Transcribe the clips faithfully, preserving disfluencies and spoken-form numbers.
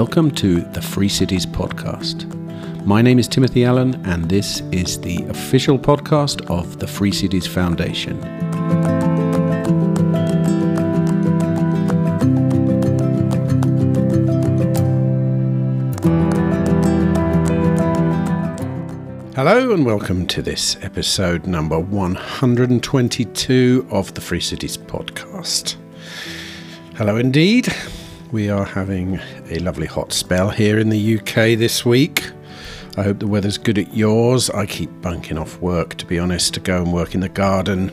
Welcome to the Free Cities Podcast. My name is Timothy Allen, and this is the official podcast of the Free Cities Foundation. Hello and welcome to this episode number one hundred twenty-two of the Free Cities Podcast. Hello indeed. We are having a lovely hot spell here in the U K this week. I hope the weather's good at yours. I keep bunking off work, to be honest, to go and work in the garden.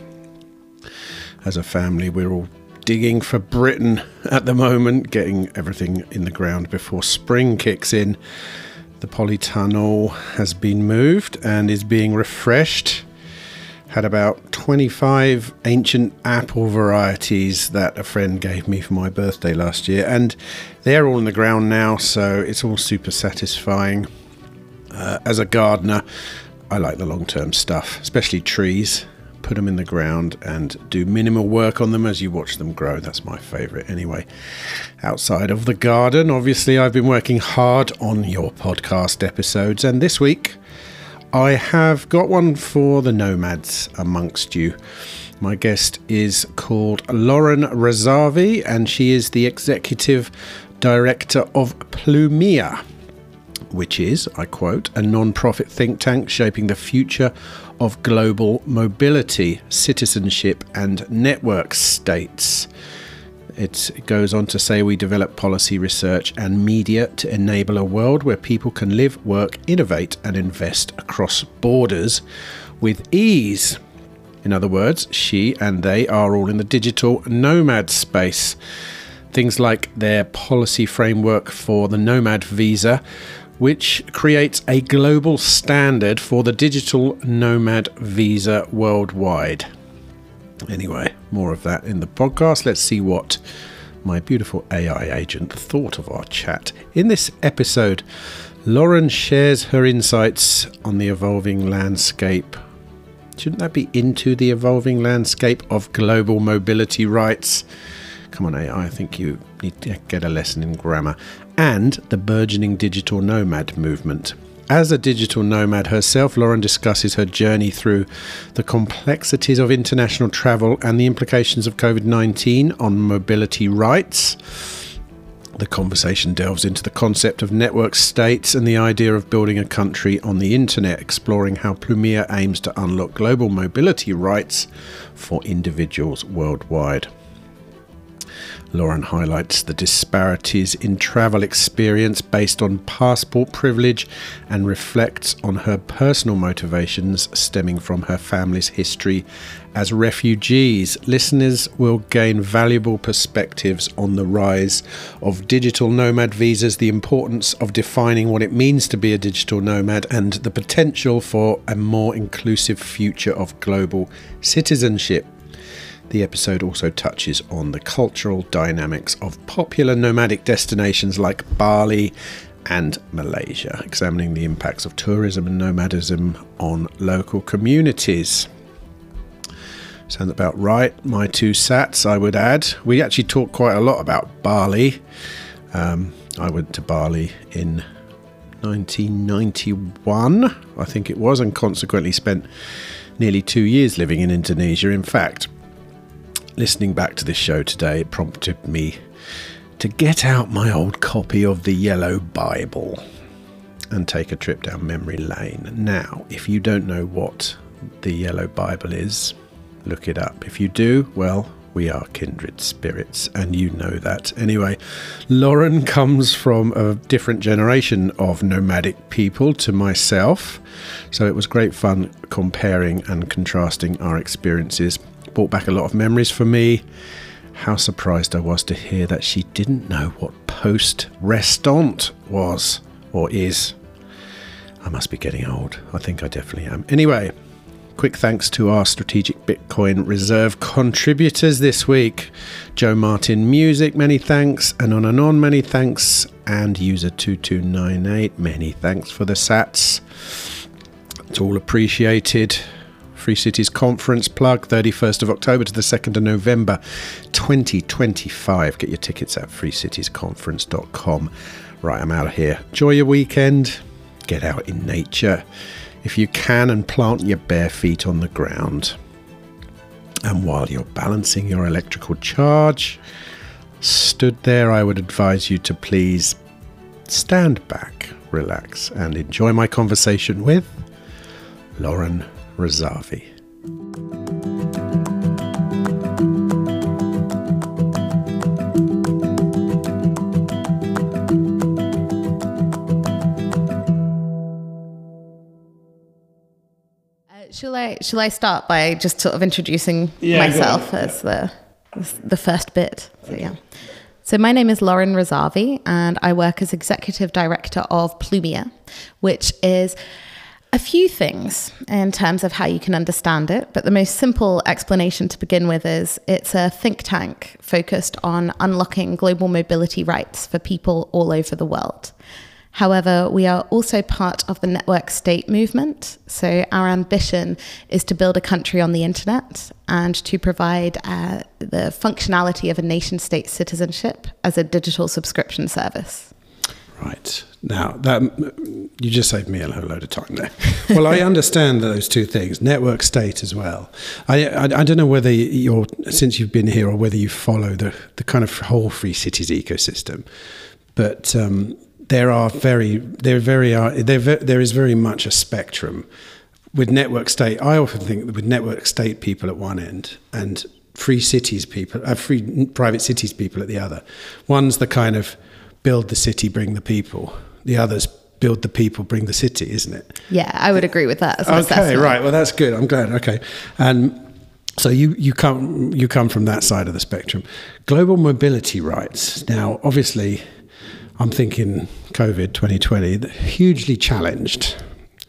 As a family, we're all digging for Britain at the moment, getting everything in the ground before spring kicks in. The polytunnel has been moved and is being refreshed. Had about twenty-five ancient apple varieties that a friend gave me for my birthday last year, and they're all in the ground now, so it's all super satisfying. Uh, as a gardener, I like the long-term stuff, especially trees. Put them in the ground and do minimal work on them as you watch them grow. That's my favourite anyway. Outside of the garden, obviously, I've been working hard on your podcast episodes, and this week I have got one for the nomads amongst you. My guest is called Lauren Razavi, and she is the Executive Director of Plumia, which is, I quote, a non-profit think tank shaping the future of global mobility, citizenship and network states. It goes on to say we develop policy research and media to enable a world where people can live, work, innovate and invest across borders with ease. In other words, she and they are all in the digital nomad space. Things like their policy framework for the nomad visa, which creates a global standard for the digital nomad visa worldwide. Anyway, more of that in the podcast. Let's see what my beautiful A I agent thought of our chat. In this episode, Lauren shares her insights on the evolving landscape. Shouldn't that be into the evolving landscape of global mobility rights? Come on, A I, I think you need to get a lesson in grammar. And the burgeoning digital nomad movement. As a digital nomad herself, Lauren discusses her journey through the complexities of international travel and the implications of covid nineteen on mobility rights. The conversation delves into the concept of network states and the idea of building a country on the internet, exploring how Plumia aims to unlock global mobility rights for individuals worldwide. Lauren highlights the disparities in travel experience based on passport privilege and reflects on her personal motivations stemming from her family's history as refugees. Listeners will gain valuable perspectives on the rise of digital nomad visas, the importance of defining what it means to be a digital nomad, and the potential for a more inclusive future of global citizenship. The episode also touches on the cultural dynamics of popular nomadic destinations like Bali and Malaysia, examining the impacts of tourism and nomadism on local communities. Sounds about right. My two sats, I would add. We actually talk quite a lot about Bali. Um, I went to Bali in nineteen ninety-one, I think it was, and consequently spent nearly two years living in Indonesia. In fact, listening back to this show today, it prompted me to get out my old copy of the Yellow Bible and take a trip down memory lane. Now, if you don't know what the Yellow Bible is, look it up. If you do, well, we are kindred spirits, and you know that. Anyway, Lauren comes from a different generation of nomadic people to myself, so it was great fun comparing and contrasting our experiences. Brought back a lot of memories for me. How surprised I was to hear that she didn't know what post-restant was or is. I must be getting old. I think I definitely am. Anyway, quick thanks to our Strategic Bitcoin Reserve contributors this week. Joe Martin Music, many thanks. Anon Anon, many thanks. And user two two nine eight, many thanks for the sats. It's all appreciated. Free Cities Conference plug, thirty-first of October to the second of November twenty twenty-five. Get your tickets at free cities conference dot com. Right, I'm out of here. Enjoy your weekend. Get out in nature if you can and plant your bare feet on the ground. And while you're balancing your electrical charge, stood there, I would advise you to please stand back, relax, and enjoy my conversation with Lauren Razavi. Shall I shall I start by just sort of introducing yeah, myself as the the first bit? So yeah. So my name is Lauren Razavi, and I work as Executive Director of Plumia, which is a few things in terms of how you can understand it. But the most simple explanation to begin with is it's a think tank focused on unlocking global mobility rights for people all over the world. However, we are also part of the network state movement. So our ambition is to build a country on the internet and to provide uh, the functionality of a nation state citizenship as a digital subscription service. Right. Now, that you just saved me a whole load of time there. Well, I understand those two things, network state as well. I, I I don't know whether you're, since you've been here, or whether you follow the, the kind of whole Free Cities ecosystem, but um, there are very, there very are, there there is very much a spectrum with network state. I often think that with network state people at one end and free cities people, uh, free private cities people at the other. One's the kind of build the city, bring the people. The others build the people, bring the city, isn't it? Yeah, I would agree with that as an okay, assessment. Right. Well, that's good. I'm glad. Okay, and so you you come you come from that side of the spectrum. Global mobility rights. Now, obviously, I'm thinking COVID twenty twenty, hugely challenged,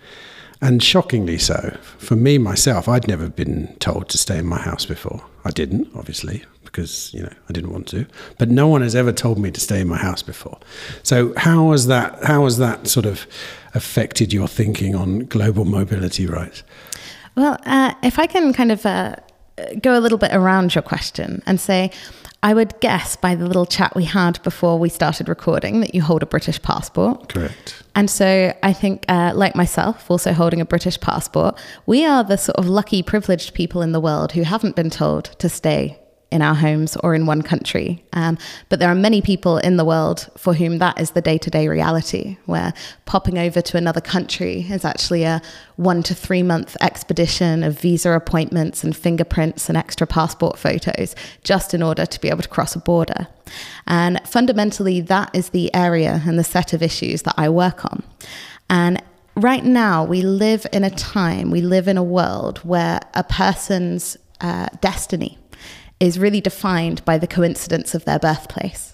and shockingly so. For me, myself, I'd never been told to stay in my house before. I didn't, obviously, because, you know, I didn't want to. But no one has ever told me to stay in my house before. So how has that, how has that sort of affected your thinking on global mobility rights? Well, uh, if I can kind of uh, go a little bit around your question and say, I would guess by the little chat we had before we started recording that you hold a British passport. Correct. And so I think, uh, like myself, also holding a British passport, we are the sort of lucky, privileged people in the world who haven't been told to stay in our homes or in one country. Um, but there are many people in the world for whom that is the day-to-day reality, where popping over to another country is actually a one to three month expedition of visa appointments and fingerprints and extra passport photos just in order to be able to cross a border. And fundamentally, that is the area and the set of issues that I work on. And right now, we live in a time, we live in a world where a person's uh, destiny is really defined by the coincidence of their birthplace.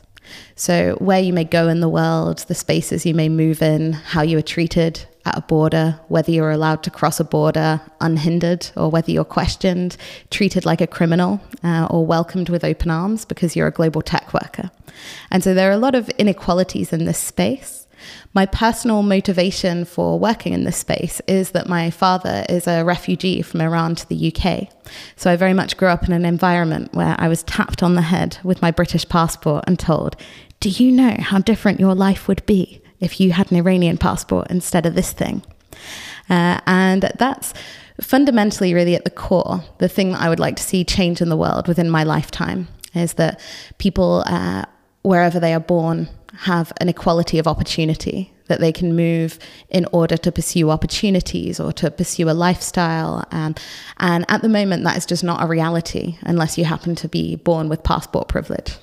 So where you may go in the world, the spaces you may move in, how you are treated at a border, whether you're allowed to cross a border unhindered or whether you're questioned, treated like a criminal, uh, or welcomed with open arms because you're a global tech worker. And so there are a lot of inequalities in this space. My personal motivation for working in this space is that my father is a refugee from Iran to the U K. So I very much grew up in an environment where I was tapped on the head with my British passport and told, do you know how different your life would be if you had an Iranian passport instead of this thing? Uh, and that's fundamentally really at the core, the thing that I would like to see change in the world within my lifetime is that people, uh, wherever they are born, have an equality of opportunity, that they can move in order to pursue opportunities or to pursue a lifestyle. Um, and at the moment, that is just not a reality unless you happen to be born with passport privilege.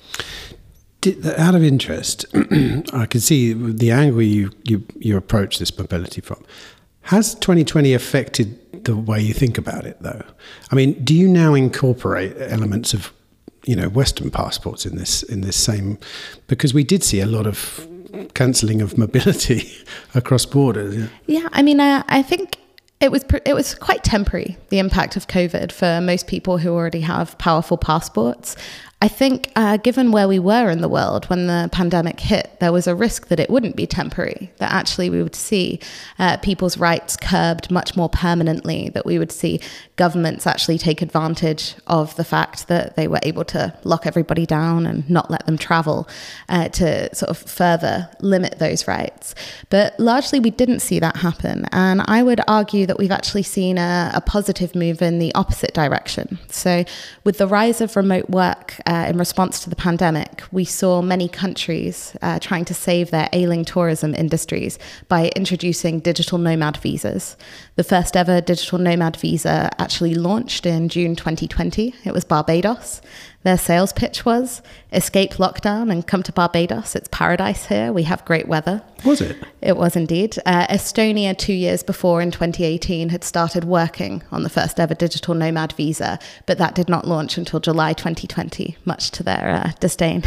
Did, out of interest, I can see the angle you, you, you approach this mobility from. Has twenty twenty affected the way you think about it, though? I mean, do you now incorporate elements of, you know, Western passports in this in this same, because we did see a lot of cancelling of mobility across borders. Yeah, yeah I mean, uh, I think it was pr- it was quite temporary, the impact of COVID for most people who already have powerful passports. I think uh, given where we were in the world when the pandemic hit, there was a risk that it wouldn't be temporary, that actually we would see uh, people's rights curbed much more permanently, that we would see governments actually take advantage of the fact that they were able to lock everybody down and not let them travel uh, to sort of further limit those rights. But largely we didn't see that happen. And I would argue that we've actually seen a, a positive move in the opposite direction. So with the rise of remote work uh, in response to the pandemic, we saw many countries uh, trying to save their ailing tourism industries by introducing digital nomad visas. The first ever digital nomad visa actually launched in June twenty twenty. It was Barbados. Their sales pitch was, escape lockdown and come to Barbados. It's paradise here. We have great weather. Was it? It was indeed. Uh, Estonia, two years before in twenty eighteen, had started working on the first ever digital nomad visa, but that did not launch until July twenty twenty, much to their uh, disdain.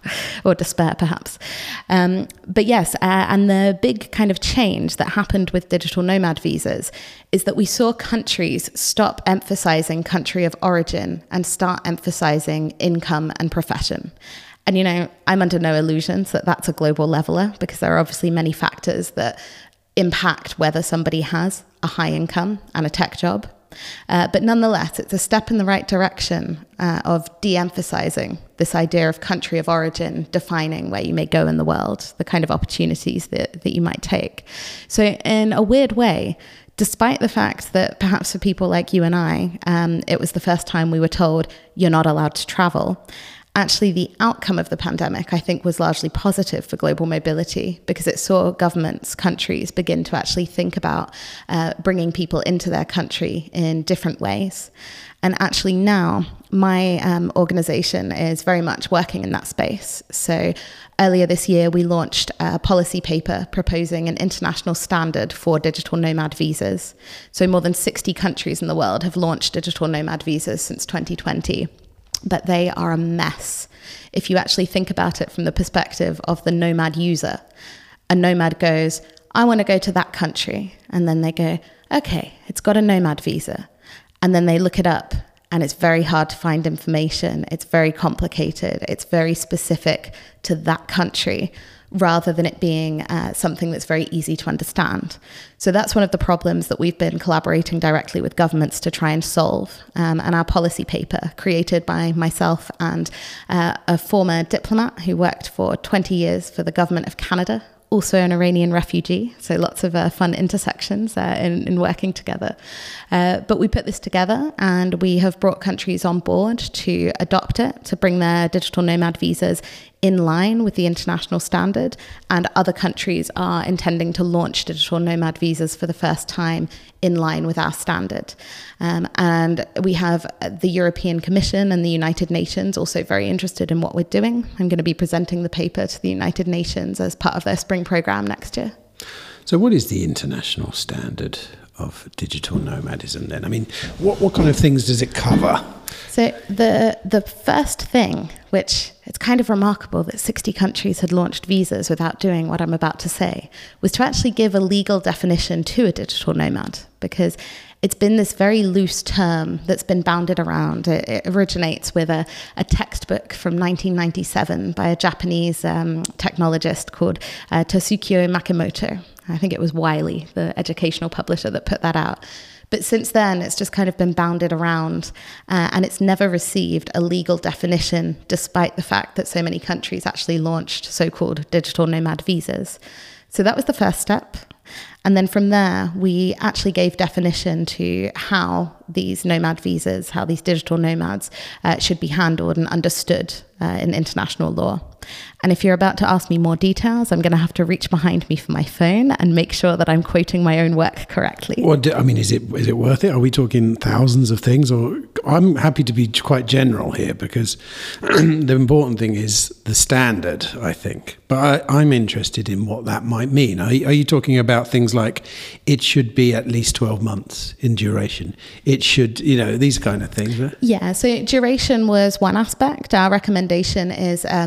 Or despair, perhaps. Um, but yes, uh, and the big kind of change that happened with digital nomad visas is that we saw countries stop emphasizing country of origin and start emphasizing income and profession. And, you know, I'm under no illusions that that's a global leveler, because there are obviously many factors that impact whether somebody has a high income and a tech job. Uh, but nonetheless, it's a step in the right direction uh, of de-emphasizing this idea of country of origin, defining where you may go in the world, the kind of opportunities that, that you might take. So in a weird way, despite the fact that perhaps for people like you and I, um, it was the first time we were told you're not allowed to travel, actually the outcome of the pandemic, I think, was largely positive for global mobility, because it saw governments, countries begin to actually think about uh, bringing people into their country in different ways. And actually now my um, organization is very much working in that space. So earlier this year, we launched a policy paper proposing an international standard for digital nomad visas. So more than sixty countries in the world have launched digital nomad visas since twenty twenty. But they are a mess. If you actually think about it from the perspective of the nomad user, a nomad goes, I want to go to that country. And then they go, okay, it's got a nomad visa. And then they look it up and it's very hard to find information. It's very complicated. It's very specific to that country, rather than it being uh, something that's very easy to understand. So that's one of the problems that we've been collaborating directly with governments to try and solve. Um, and our policy paper, created by myself and uh, a former diplomat who worked for twenty years for the government of Canada, also an Iranian refugee, so lots of uh, fun intersections uh, in, in working together. Uh, but we put this together and we have brought countries on board to adopt it, to bring their digital nomad visas in line with the international standard, and other countries are intending to launch digital nomad visas for the first time in line with our standard. Um, and we have the European Commission and the United Nations also very interested in what we're doing. I'm going to be presenting the paper to the United Nations as part of their spring program next year. So what is the international standard of digital nomadism then? I mean, what, what kind of things does it cover? So the the first thing, which it's kind of remarkable that sixty countries had launched visas without doing what I'm about to say, was to actually give a legal definition to a digital nomad, because it's been this very loose term that's been bounded around. It, it originates with a, a textbook from nineteen ninety-seven by a Japanese um, technologist called uh, Tosukyo Makimoto. I think it was Wiley, the educational publisher, that put that out. But since then, it's just kind of been bounded around uh, and it's never received a legal definition, despite the fact that so many countries actually launched so-called digital nomad visas. So that was the first step. And then from there, we actually gave definition to how these nomad visas, how these digital nomads uh, should be handled and understood uh, in international law. And if you're about to ask me more details, I'm going to have to reach behind me for my phone and make sure that I'm quoting my own work correctly. Well, I mean, is it is it worth it? Are we talking thousands of things? Or I'm happy to be quite general here, because the important thing is the standard, I think. But I, I'm interested in what that might mean. Are, are you talking about things like it should be at least twelve months in duration? It should, you know, these kind of things. Right? Yeah, so duration was one aspect. Our recommendation is a minimum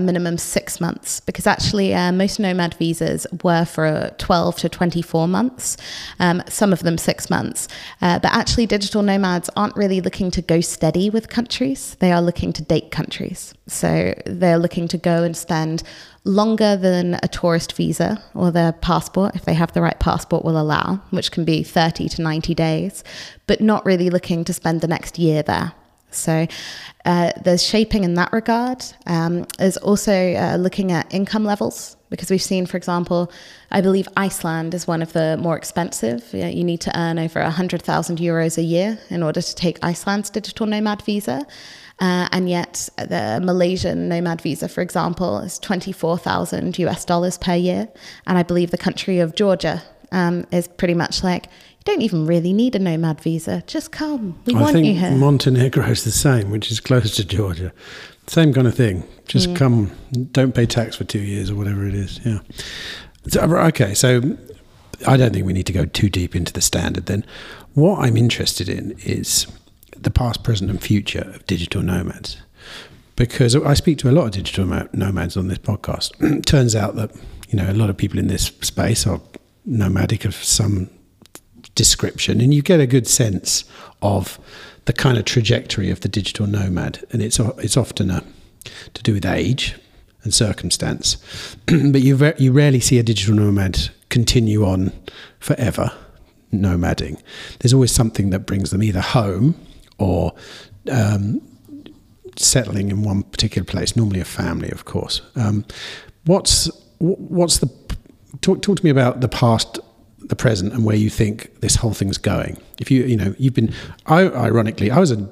six months, because actually uh, most nomad visas were for twelve to twenty-four months, um, some of them six months. Uh, but actually digital nomads aren't really looking to go steady with countries. They are looking to date countries. So they're looking to go and spend longer than a tourist visa or their passport, if they have the right passport, will allow, which can be thirty to ninety days, but not really looking to spend the next year there. So uh, there's shaping in that regard. Um, there's also uh, looking at income levels, because we've seen, for example, I believe Iceland is one of the more expensive. You need to earn over one hundred thousand euros a year in order to take Iceland's digital nomad visa. Uh, and yet the Malaysian nomad visa, for example, is twenty-four thousand US dollars per year. And I believe the country of Georgia um, is pretty much like, you don't even really need a nomad visa. Just come. We I want think you here. Montenegro is the same, which is close to Georgia. Same kind of thing. Just mm. come, don't pay tax for two years or whatever it is. Yeah. So, okay, so I don't think we need to go too deep into the standard then. What I'm interested in is the past, present and future of digital nomads. Because I speak to a lot of digital nomads on this podcast. It turns out that, you know, a lot of people in this space are nomadic of some description, and you get a good sense of the kind of trajectory of the digital nomad, and it's it's often a, to do with age and circumstance, but you ver- you rarely see a digital nomad continue on forever nomading. There's always something that brings them either home or um, settling in one particular place, normally a family, of course. Um, what's what's the talk talk to me about the past, the present, and where you think this whole thing's going. If you, you know, you've been, I, ironically, I was an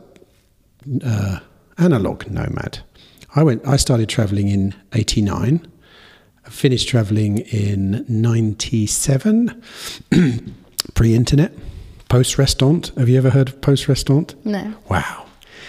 uh, analog nomad. I went, I started traveling in eighty-nine. I finished traveling in ninety-seven, pre-internet, post-restaurant. Have you ever heard of post-restaurant? No. Wow.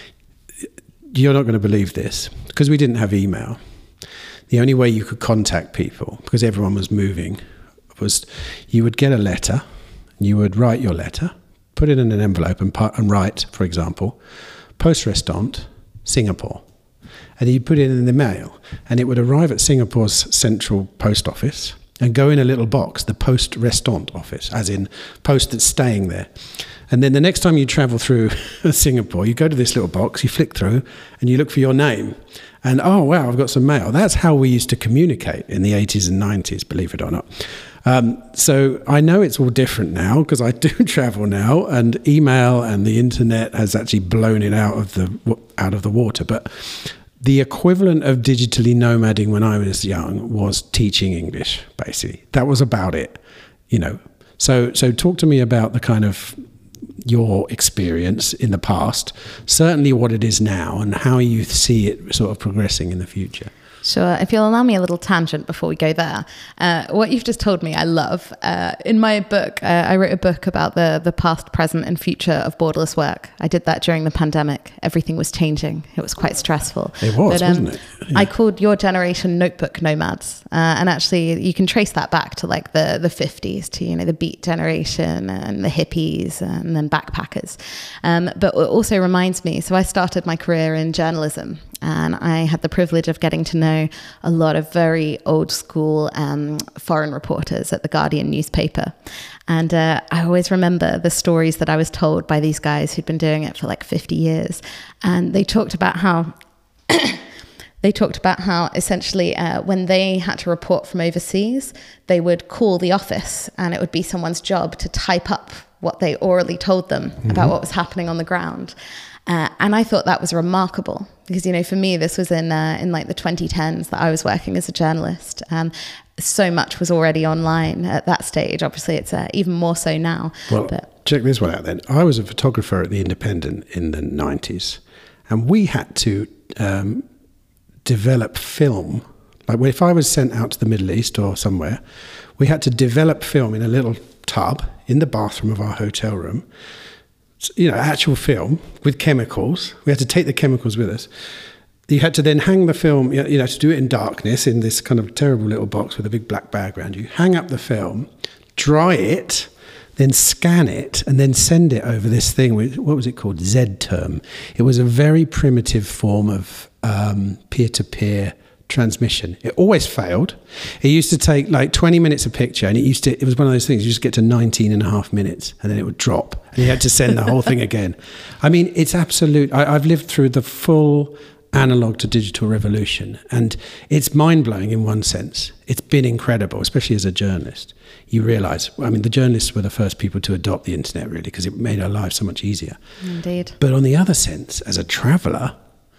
You're not going to believe this, because we didn't have email. The only way you could contact people, because everyone was moving, was you would get a letter, you would write your letter, put it in an envelope and, pu- and write, for example, Post Restaurant, Singapore. And you'd put it in the mail, and it would arrive at Singapore's central post office and go in a little box, the Post Restaurant office, as in post that's staying there. And then the next time you travel through Singapore, you go to this little box, you flick through, and you look for your name. And, oh, wow, I've got some mail. That's how we used to communicate in the eighties and nineties, believe it or not. Um, so I know it's all different now, because I do travel now, and email and the internet has actually blown it out of the out of the water. But the equivalent of digitally nomading when I was young was teaching English, basically. That was about it, you know. So so talk to me about the kind of your experience in the past, certainly what it is now, and how you see it sort of progressing in the future. Sure. If you'll allow me a little tangent before we go there, uh, what you've just told me, I love. Uh, in my book, uh, I wrote a book about the the past, present, and future of borderless work. I did that during the pandemic. Everything was changing. It was quite stressful. It was, but, um, wasn't it? Yeah. I called your generation notebook nomads, uh, and actually, you can trace that back to like the the fifties, to you know the Beat generation and the hippies and then backpackers. Um, but it also reminds me. So I started my career in journalism. And I had the privilege of getting to know a lot of very old school um, foreign reporters at the Guardian newspaper. And uh, I always remember the stories that I was told by these guys who'd been doing it for like fifty years. And they talked about how... They talked about how essentially uh, when they had to report from overseas, they would call the office, and it would be someone's job to type up what they orally told them mm-hmm. about what was happening on the ground. Uh, and I thought that was remarkable because, you know, for me, this was in uh, in like the twenty tens that I was working as a journalist. Um, so much was already online at that stage. Obviously, it's uh, even more so now. Well, but check this one out then. I was a photographer at The Independent in the nineties, and we had to um, develop film. Like if I was sent out to the Middle East or somewhere, we had to develop film in a little tub in the bathroom of our hotel room. You know, actual film with chemicals. We had to take the chemicals with us. You had to then hang the film, you know, to do it in darkness in this kind of terrible little box with a big black bag around you. Hang up the film, dry it, then scan it, and then send it over this thing. What was it called? Z-Term. It was a very primitive form of um, peer-to-peer transmission. It always failed. It used to take like twenty minutes a picture, and it used to, it was one of those things, you just get to nineteen and a half minutes and then it would drop and you had to send the whole thing again. I mean, it's absolute. I, I've lived through the full analog to digital revolution, and it's mind-blowing in one sense. It's been incredible, especially as a journalist. You realise, I mean, the journalists were the first people to adopt the internet, really, because it made our lives so much easier. Indeed. But on the other sense, as a traveller,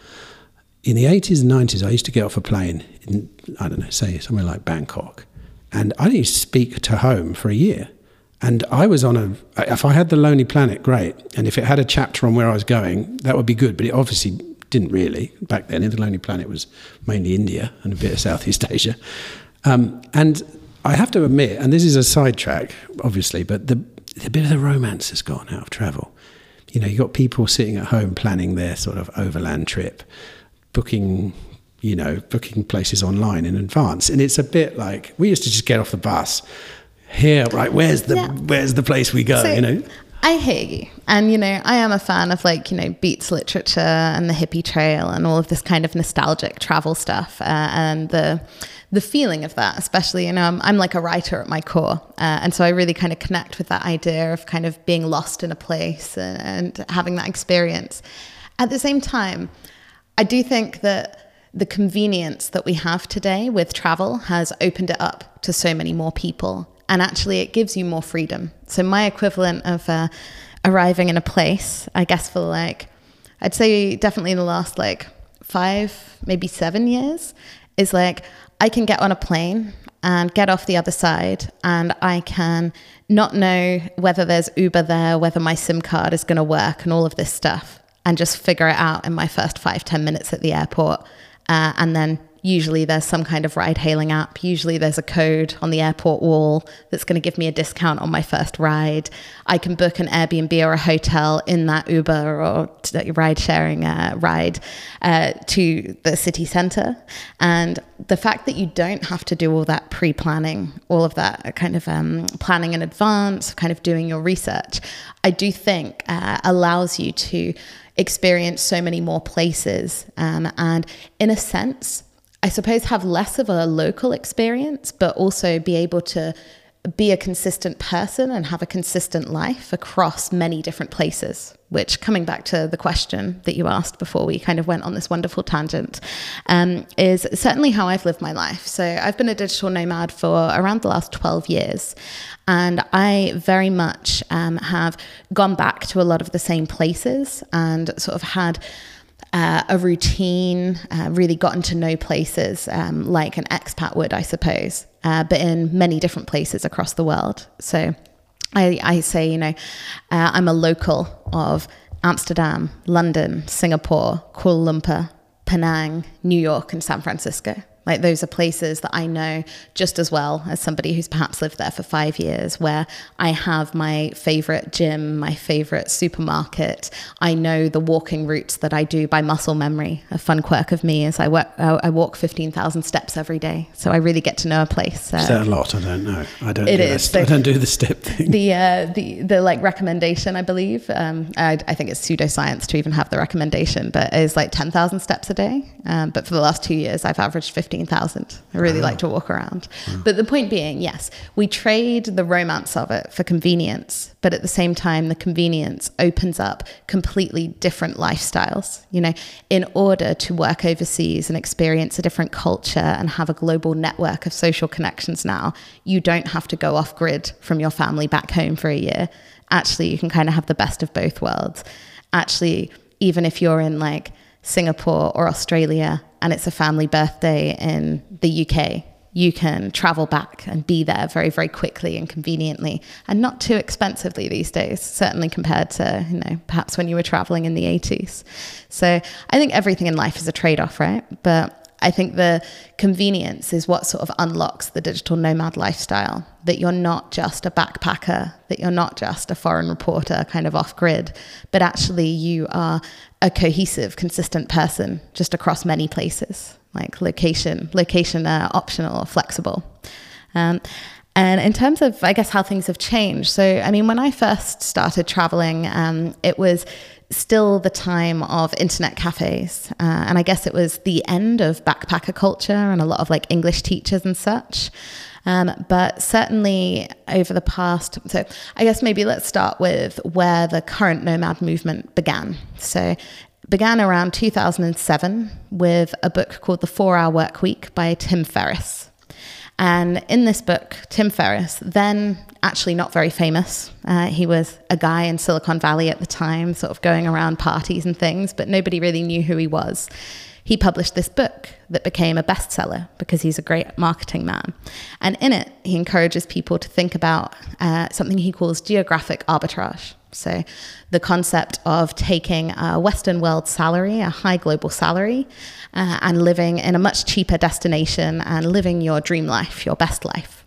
in the eighties and nineties, I used to get off a plane in, I don't know, say somewhere like Bangkok, and I didn't speak to home for a year. And I was on a, if I had The Lonely Planet, great. And if it had a chapter on where I was going, that would be good. But it obviously didn't really back then. The Lonely Planet was mainly India and a bit of Southeast Asia. Um, and I have to admit, and this is a sidetrack, obviously, but the, the bit of the romance has gone out of travel. You know, you've got people sitting at home planning their sort of overland trip, booking, you know, booking places online in advance. And it's a bit like, we used to just get off the bus. Here, right, where's the yeah. where's the place we go, so, you know? I hear you. And, you know, I am a fan of, like, you know, Beats literature and the hippie trail and all of this kind of nostalgic travel stuff, uh, and the the feeling of that, especially, you know, I'm, I'm like a writer at my core. Uh, and so I really kind of connect with that idea of kind of being lost in a place and, and having that experience. At the same time, I do think that the convenience that we have today with travel has opened it up to so many more people. And actually, it gives you more freedom. So my equivalent of uh, arriving in a place, I guess for like, I'd say definitely in the last like five, maybe seven years, is like, I can get on a plane and get off the other side, and I can not know whether there's Uber there, whether my SIM card is going to work and all of this stuff, and just figure it out in my first five, ten minutes at the airport. Uh, and then usually there's some kind of ride hailing app. Usually there's a code on the airport wall that's going to give me a discount on my first ride. I can book an Airbnb or a hotel in that Uber or t- ride sharing uh, ride uh, to the city center. And the fact that you don't have to do all that pre-planning, all of that kind of um, planning in advance, kind of doing your research, I do think uh, allows you to experience so many more places. Um, and in a sense, I suppose have less of a local experience, but also be able to be a consistent person and have a consistent life across many different places, which, coming back to the question that you asked before we kind of went on this wonderful tangent, um, is certainly how I've lived my life. So I've been a digital nomad for around the last twelve years. And I very much um, have gone back to a lot of the same places and sort of had Uh, a routine, uh, really gotten to know places um, like an expat would, I suppose, uh, but in many different places across the world. So I, I say, you know, uh, I'm a local of Amsterdam, London, Singapore, Kuala Lumpur, Penang, New York, and San Francisco. Like, those are places that I know just as well as somebody who's perhaps lived there for five years, where I have my favorite gym, my favorite supermarket. I know the walking routes that I do by muscle memory. A fun quirk of me is I, work, I walk fifteen thousand steps every day. So I really get to know a place. Uh, is that a lot? I don't know. I don't, it do, is. The, I don't do the step thing. The, uh, the, the like recommendation, I believe, um, I, I think it's pseudoscience to even have the recommendation, but it's like ten thousand steps a day. Um, but for the last two years, I've averaged fifteen thousand. I really wow. like to walk around. Wow. But the point being, yes, we trade the romance of it for convenience, but at the same time, the convenience opens up completely different lifestyles. You know, in order to work overseas and experience a different culture and have a global network of social connections now, you don't have to go off grid from your family back home for a year. Actually, you can kind of have the best of both worlds. Actually, even if you're in like Singapore or Australia and it's a family birthday in the U K, you can travel back and be there very, very quickly and conveniently, and not too expensively these days, certainly compared to, you know, perhaps when you were traveling in the eighties. So I think everything in life is a trade-off, right? But I think the convenience is what sort of unlocks the digital nomad lifestyle, that you're not just a backpacker, that you're not just a foreign reporter kind of off grid, but actually you are a cohesive, consistent person just across many places, like location, location uh, optional or flexible. Um, And in terms of, I guess, how things have changed. So, I mean, when I first started traveling, um, it was still the time of internet cafes. Uh, and I guess it was the end of backpacker culture and a lot of like English teachers and such. Um, but certainly over the past, so I guess maybe let's start with where the current nomad movement began. So began around two thousand seven with a book called The four hour Work Week by Tim Ferriss. And in this book, Tim Ferriss, then actually not very famous, uh, he was a guy in Silicon Valley at the time, sort of going around parties and things, but nobody really knew who he was. He published this book that became a bestseller because he's a great marketing man. And in it, he encourages people to think about uh, something he calls geographic arbitrage. So the concept of taking a Western world salary, a high global salary, uh, and living in a much cheaper destination and living your dream life, your best life.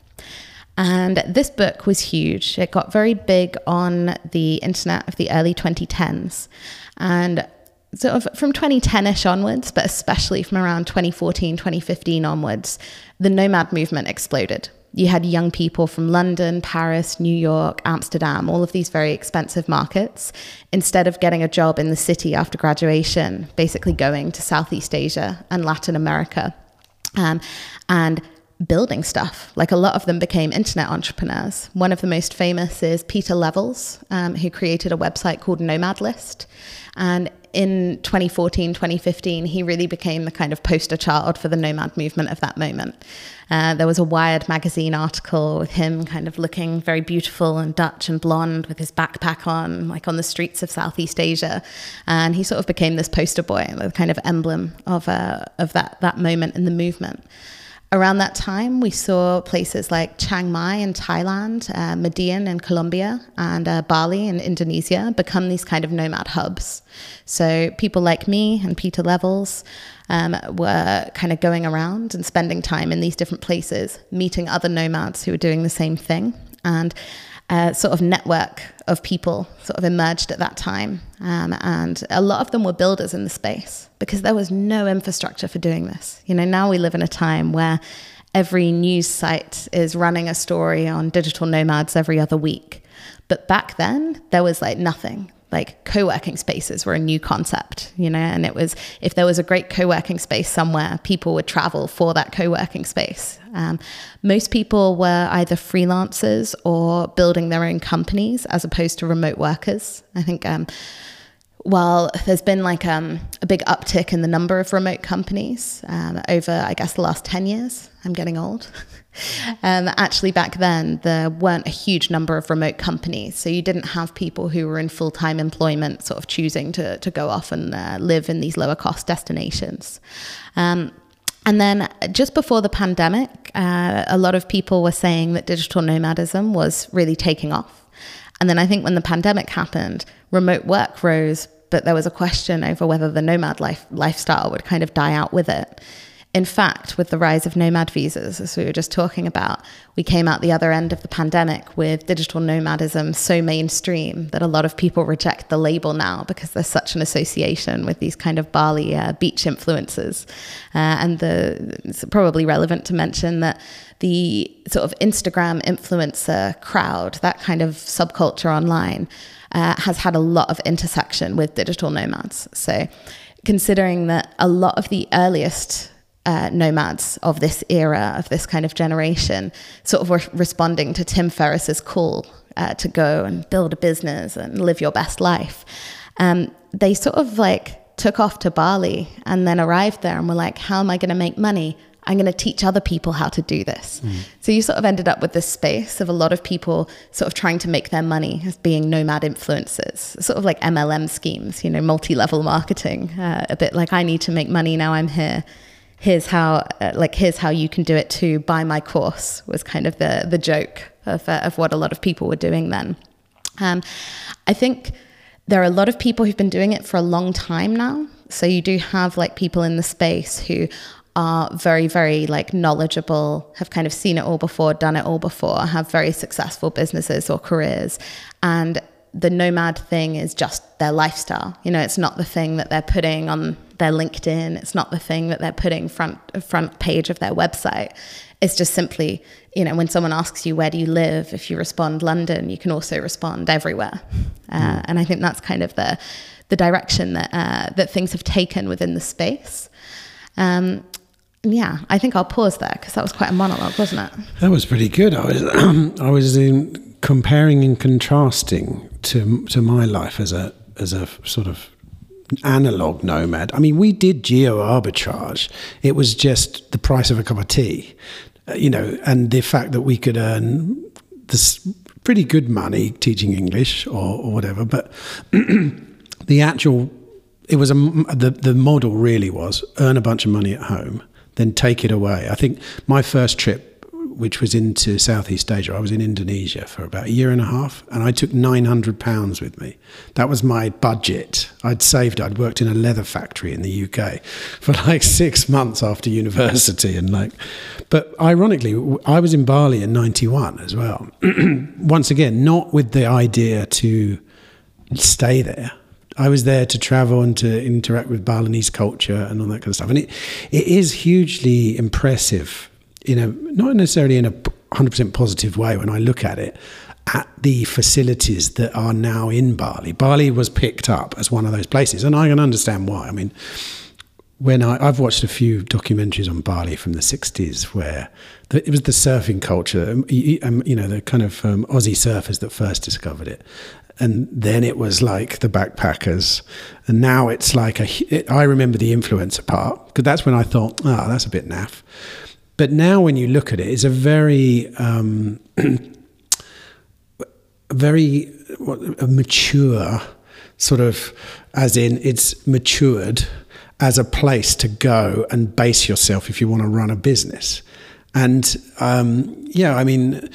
And this book was huge. It got very big on the internet of the early twenty tens. And sort of from twenty ten-ish onwards, but especially from around twenty fourteen, twenty fifteen onwards, the nomad movement exploded. You had young people from London, Paris, New York, Amsterdam, all of these very expensive markets, instead of getting a job in the city after graduation, basically going to Southeast Asia and Latin America um, and building stuff. Like a lot of them became internet entrepreneurs. One of the most famous is Pieter Levels, um, who created a website called Nomad List. And in twenty fourteen, twenty fifteen, he really became the kind of poster child for the nomad movement of that moment. Uh, there was a Wired magazine article with him kind of looking very beautiful and Dutch and blonde with his backpack on, like on the streets of Southeast Asia. And he sort of became this poster boy, the kind of emblem of, uh, of that, that moment in the movement. Around that time, we saw places like Chiang Mai in Thailand, uh, Median in Colombia, and uh, Bali in Indonesia become these kind of nomad hubs. So people like me and Pieter Levels um, were kind of going around and spending time in these different places, meeting other nomads who were doing the same thing. And a sort of network of people sort of emerged at that time. Um, and a lot of them were builders in the space because there was no infrastructure for doing this. You know, now we live in a time where every news site is running a story on digital nomads every other week. But back then, there was like nothing. Like co-working spaces were a new concept, you know, and it was, if there was a great co-working space somewhere, people would travel for that co-working space. Um, most people were either freelancers or building their own companies as opposed to remote workers. I think um, while there's been like um, a big uptick in the number of remote companies um, over, I guess, the last ten years, I'm getting old. Um, actually, back then, there weren't a huge number of remote companies. So you didn't have people who were in full-time employment sort of choosing to, to go off and uh, live in these lower cost destinations. Um, and then just before the pandemic, uh, a lot of people were saying that digital nomadism was really taking off. And then I think when the pandemic happened, remote work rose, but there was a question over whether the nomad life, lifestyle would kind of die out with it. In fact, with the rise of nomad visas, as we were just talking about, we came out the other end of the pandemic with digital nomadism so mainstream that a lot of people reject the label now because there's such an association with these kind of Bali uh, beach influencers. Uh, and the, it's probably relevant to mention that the sort of Instagram influencer crowd, that kind of subculture online, uh, has had a lot of intersection with digital nomads. So considering that a lot of the earliest Uh, nomads of this era, of this kind of generation, sort of were responding to Tim Ferriss's call uh, to go and build a business and live your best life. Um, they sort of like took off to Bali and then arrived there and were like, how am I going to make money? I'm going to teach other people how to do this. Mm. So you sort of ended up with this space of a lot of people sort of trying to make their money as being nomad influencers, sort of like M L M schemes, you know, multi-level marketing, uh, a bit like I need to make money, now I'm here. Here's how, uh, like, here's how you can do it too. Buy my course was kind of the the joke of uh, of what a lot of people were doing then. Um, I think there are a lot of people who've been doing it for a long time now. So you do have like people in the space who are very, very like knowledgeable, have kind of seen it all before, done it all before, have very successful businesses or careers, and the nomad thing is just their lifestyle. You know, it's not the thing that they're putting on their LinkedIn. It's not the thing that they're putting front front page of their website. It's just simply, you know, when someone asks you, where do you live? If you respond London, you can also respond everywhere. Uh, and I think that's kind of the the direction that uh, that things have taken within the space. Um, yeah, I think I'll pause there because that was quite a monologue, wasn't it? That was pretty good. I was I was in comparing and contrasting to to my life as a as a sort of analog nomad. I mean, we did geo arbitrage. It was just the price of a cup of tea, uh, you know, and the fact that we could earn this pretty good money teaching English or, or whatever. But the actual, it was a the the model really was earn a bunch of money at home, then take it away. I think my first trip, which was into Southeast Asia, I was in Indonesia for about a year and a half, and I took nine hundred pounds with me. That was my budget. I'd saved, I'd worked in a leather factory in the U K for like six months after university. and like, But ironically, I was in Bali in ninety-one as well. Once again, not with the idea to stay there. I was there to travel and to interact with Balinese culture and all that kind of stuff. And it, it is hugely impressive, you know, not necessarily in a one hundred percent positive way when I look at it, at the facilities that are now in Bali. Bali was picked up as one of those places, and I can understand why. I mean, when I, I've watched a few documentaries on Bali from the sixties where the, it was the surfing culture, um, you know, the kind of um, Aussie surfers that first discovered it. And then it was like the backpackers. And now it's like, a. It, I remember the influencer part, because that's when I thought, oh, that's a bit naff. But now when you look at it, it's a very, um, very what, a mature sort of, as in it's matured as a place to go and base yourself if you want to run a business. And um, yeah, I mean,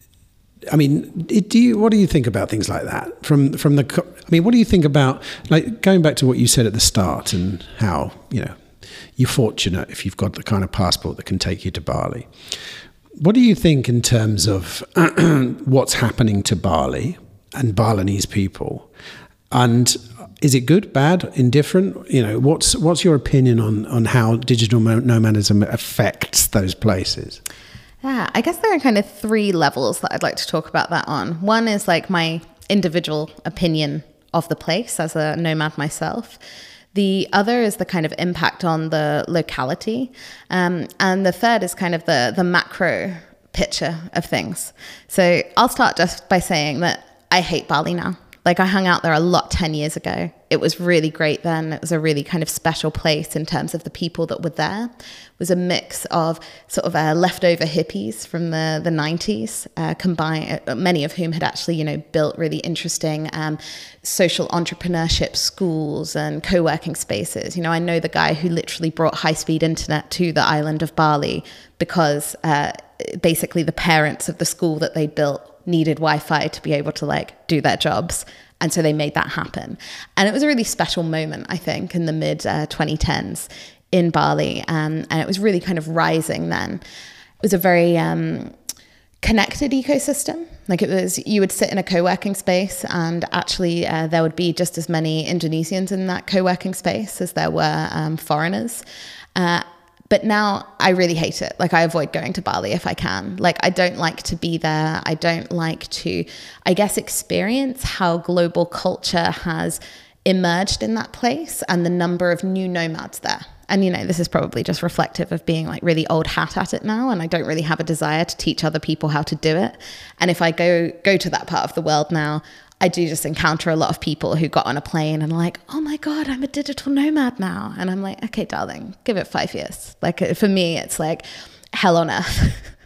I mean, do you? What do you think about things like that? From from the, I mean, what do you think about, like, going back to what you said at the start and how, you know, you're fortunate if you've got the kind of passport that can take you to Bali. What do you think in terms of what's happening to Bali and Balinese people? And is it good, bad, indifferent? You know, what's what's your opinion on on how digital nomadism affects those places? Yeah, I guess there are kind of three levels that I'd like to talk about that on. One is like my individual opinion of the place as a nomad myself. The other is the kind of impact on the locality. Um, and the third is kind of the, the macro picture of things. So I'll start just by saying that I hate Bali now. Like, I hung out there a lot ten years ago. It was really great then. It was a really kind of special place in terms of the people that were there. It was a mix of sort of uh, leftover hippies from the, the nineties, uh, combined, uh, many of whom had actually, you know, built really interesting um, social entrepreneurship schools and co-working spaces. You know, I know the guy who literally brought high-speed internet to the island of Bali because uh, basically the parents of the school that they built needed Wi-Fi to be able to like do their jobs. And so they made that happen. And it was a really special moment, I think, in the mid uh, twenty tens in Bali. Um, and it was really kind of rising then. It was a very um, connected ecosystem. Like, it was, you would sit in a co-working space and actually uh, there would be just as many Indonesians in that co-working space as there were um, foreigners. Uh, But now I really hate it. Like, I avoid going to Bali if I can. Like, I don't like to be there. I don't like to, I guess, experience how global culture has emerged in that place and the number of new nomads there. And, you know, this is probably just reflective of being like really old hat at it now. And I don't really have a desire to teach other people how to do it. And if I go, go to that part of the world now, I do just encounter a lot of people who got on a plane and are like, oh my God, I'm a digital nomad now. And I'm like, okay, darling, give it five years. Like, for me, it's like hell on earth.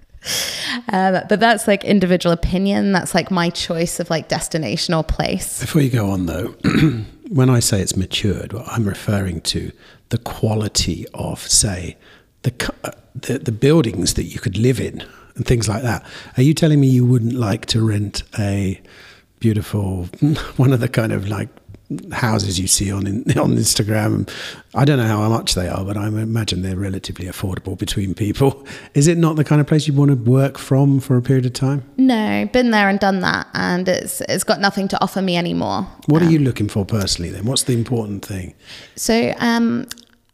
um, but that's like individual opinion. That's like my choice of like destination or place. Before you go on though, when I say it's matured, well, I'm referring to the quality of, say, the, the the buildings that you could live in and things like that. Are you telling me you wouldn't like to rent a beautiful, one of the kind of like houses you see on on Instagram? I don't know how much they are, but I imagine they're relatively affordable between people. Is it not the kind of place you want to work from for a period of time? No, been there and done that, and it's it's got nothing to offer me anymore. What um, are you looking for personally then? What's the important thing? So um,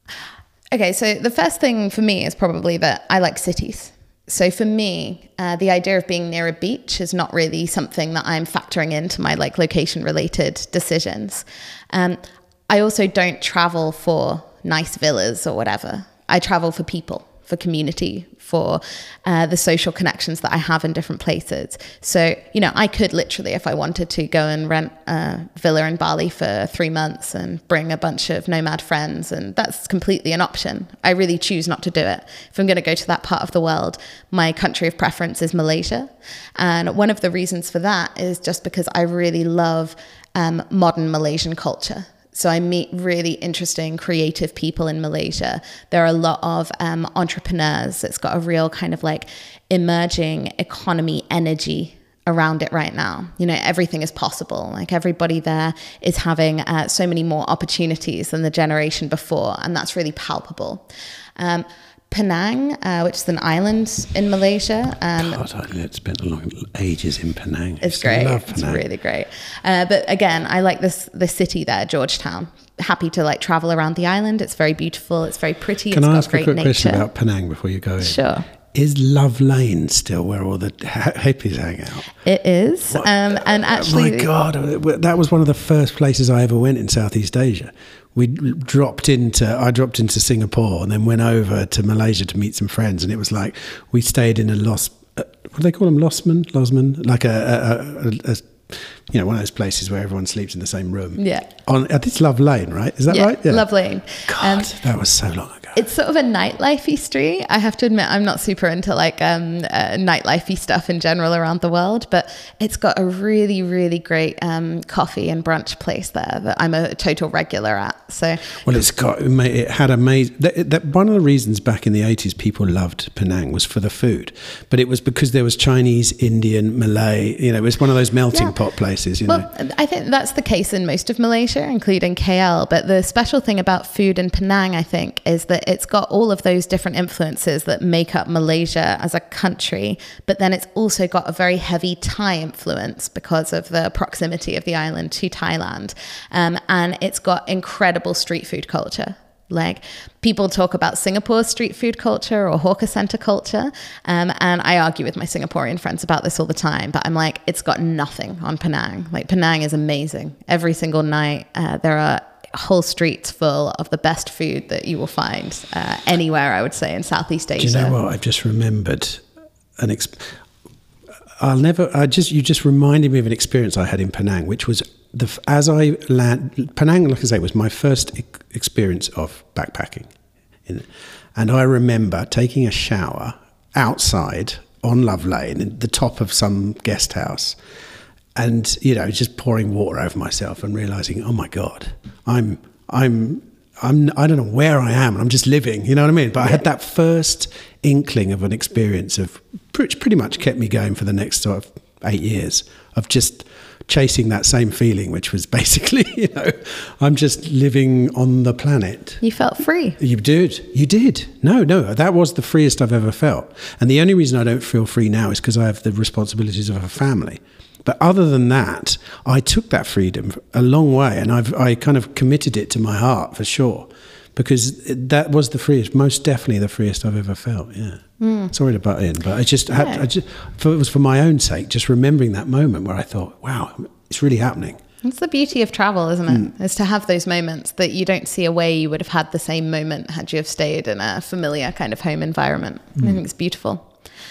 Okay, so the first thing for me is probably that I like cities. So for me, uh, the idea of being near a beach is not really something that I'm factoring into my like location-related decisions. Um, I also don't travel for nice villas or whatever. I travel for people, for community, for uh, the social connections that I have in different places. So, you know, I could literally, if I wanted to, go and rent a villa in Bali for three months and bring a bunch of nomad friends, and that's completely an option. I really choose not to do it. If I'm going to go to that part of the world, my country of preference is Malaysia. And one of the reasons for that is just because I really love um, modern Malaysian culture. So I meet really interesting, creative people in Malaysia. There are a lot of um, entrepreneurs. It's got a real kind of like emerging economy energy around it right now. You know, everything is possible. Like everybody there is having uh, so many more opportunities than the generation before. And that's really palpable. Um, Penang, uh, which is an island in Malaysia. Um, God, I spent a long ages in Penang. It's great. It's really great. Uh, but again, I like this the city there, Georgetown. Happy to like travel around the island. It's very beautiful. It's very pretty. Can it's I got ask great a quick nature. question about Penang before you go in? Sure. Is Love Lane still where all the hippies hang out? It is. Um, and actually... Oh my God, that was one of the first places I ever went in Southeast Asia. We dropped into, I dropped into Singapore and then went over to Malaysia to meet some friends. And it was like, we stayed in a Los, uh, what do they call them? Losman? Losman? Like a, a, a, a you know, one of those places where everyone sleeps in the same room. Yeah. On, I think it's Love Lane, right? Is that yeah, right? Yeah, Love Lane. God, Um, that was so long ago. It's sort of a nightlife-y street. I have to admit, I'm not super into like um, uh, nightlife-y stuff in general around the world, but it's got a really, really great um, coffee and brunch place there that I'm a total regular at. So, well, it's got it had amazing. That, that one of the reasons back in the eighties people loved Penang was for the food, but it was because there was Chinese, Indian, Malay. You know, it was one of those melting yeah. pot places. You well, know, I think that's the case in most of Malaysia, including K L. But the special thing about food in Penang, I think, is that it's got all of those different influences that make up Malaysia as a country, but then it's also got a very heavy Thai influence because of the proximity of the island to Thailand. Um, and it's got incredible street food culture. Like people talk about Singapore's street food culture or hawker center culture. Um, and I argue with my Singaporean friends about this all the time, but I'm like, it's got nothing on Penang. Like Penang is amazing. Every single night, uh, there are whole streets full of the best food that you will find uh, anywhere, I would say, in Southeast Asia. Do you know what? I've just remembered an exp- I'll never, I just, you just reminded me of an experience I had in Penang, which was the, as I land, Penang, like I say, was my first e- experience of backpacking. In, and I remember taking a shower outside on Love Lane at the top of some guest house. And, you know, just pouring water over myself and realizing, oh my God, I'm, I'm, I'm, I don't know where I am. I'm just living, you know what I mean? But I had that first inkling of an experience of, which pretty much kept me going for the next sort of eight years of just chasing that same feeling, which was basically, you know, I'm just living on the planet. You felt free. You did. You did. No, no, that was the freest I've ever felt. And the only reason I don't feel free now is because I have the responsibilities of a family. But other than that, I took that freedom a long way, and I've I kind of committed it to my heart for sure, because that was the freest, most definitely the freest I've ever felt. Yeah. Mm. Sorry to butt in, but I just had, yeah. I just, for, it was for my own sake, just remembering that moment where I thought, wow, it's really happening. It's the beauty of travel, isn't it? Mm. Is to have those moments that you don't see a way you would have had the same moment had you have stayed in a familiar kind of home environment. Mm. I think it's beautiful.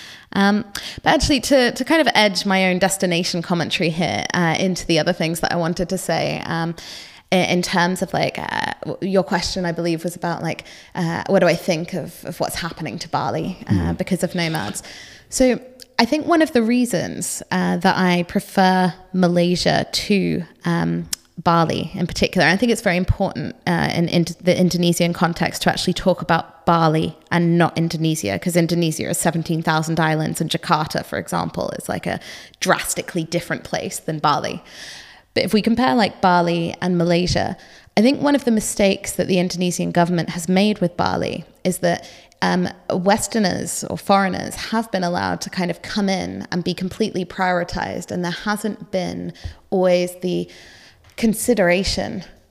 Um, but actually, to, to kind of edge my own destination commentary here uh, into the other things that I wanted to say, um, in terms of like uh, your question, I believe, was about like, uh, what do I think of, of what's happening to Bali uh, mm. because of nomads? So I think one of the reasons uh, that I prefer Malaysia to um, Bali in particular, and I think it's very important uh, in, in the Indonesian context to actually talk about Bali and not Indonesia, because Indonesia is seventeen thousand islands, and Jakarta, for example, is like a drastically different place than Bali. But if we compare like Bali and Malaysia, I think one of the mistakes that the Indonesian government has made with Bali is that um, Westerners or foreigners have been allowed to kind of come in and be completely prioritized, and there hasn't been always the consideration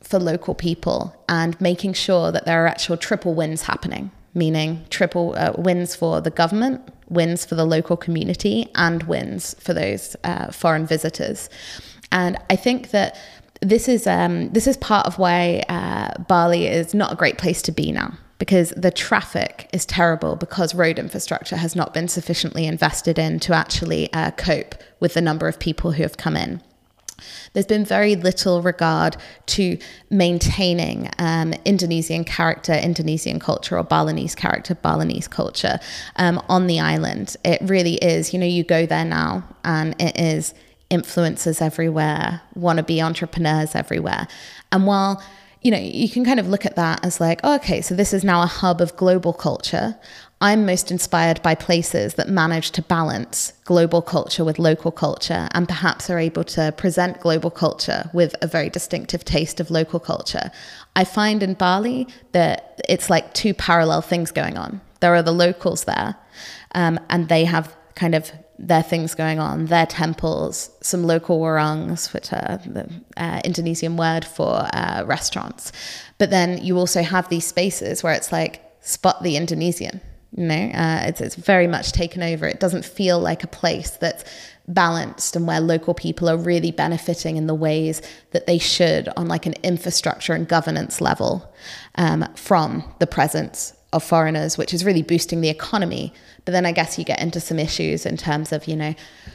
for local people and making sure that there are actual triple wins happening, meaning triple uh, wins for the government, wins for the local community, and wins for those uh, foreign visitors. And I think that this is um, this is part of why uh, Bali is not a great place to be now, because the traffic is terrible because road infrastructure has not been sufficiently invested in to actually uh, cope with the number of people who have come in. There's been very little regard to maintaining um, Indonesian character, Indonesian culture, or Balinese character, Balinese culture um, on the island. It really is, you know, you go there now and it is influencers everywhere, wannabe entrepreneurs everywhere. And while, you know, you can kind of look at that as like, oh, okay, so this is now a hub of global culture. I'm most inspired by places that manage to balance global culture with local culture and perhaps are able to present global culture with a very distinctive taste of local culture. I find in Bali that it's like two parallel things going on. There are the locals there, um, and they have kind of their things going on, their temples, some local warangs, which are the uh, Indonesian word for uh, restaurants. But then you also have these spaces where it's like, spot the Indonesian. You know, uh, it's, it's very much taken over. It doesn't feel like a place that's balanced and where local people are really benefiting in the ways that they should on like an infrastructure and governance level um, from the presence of foreigners, which is really boosting the economy. But then I guess you get into some issues in terms of, you know,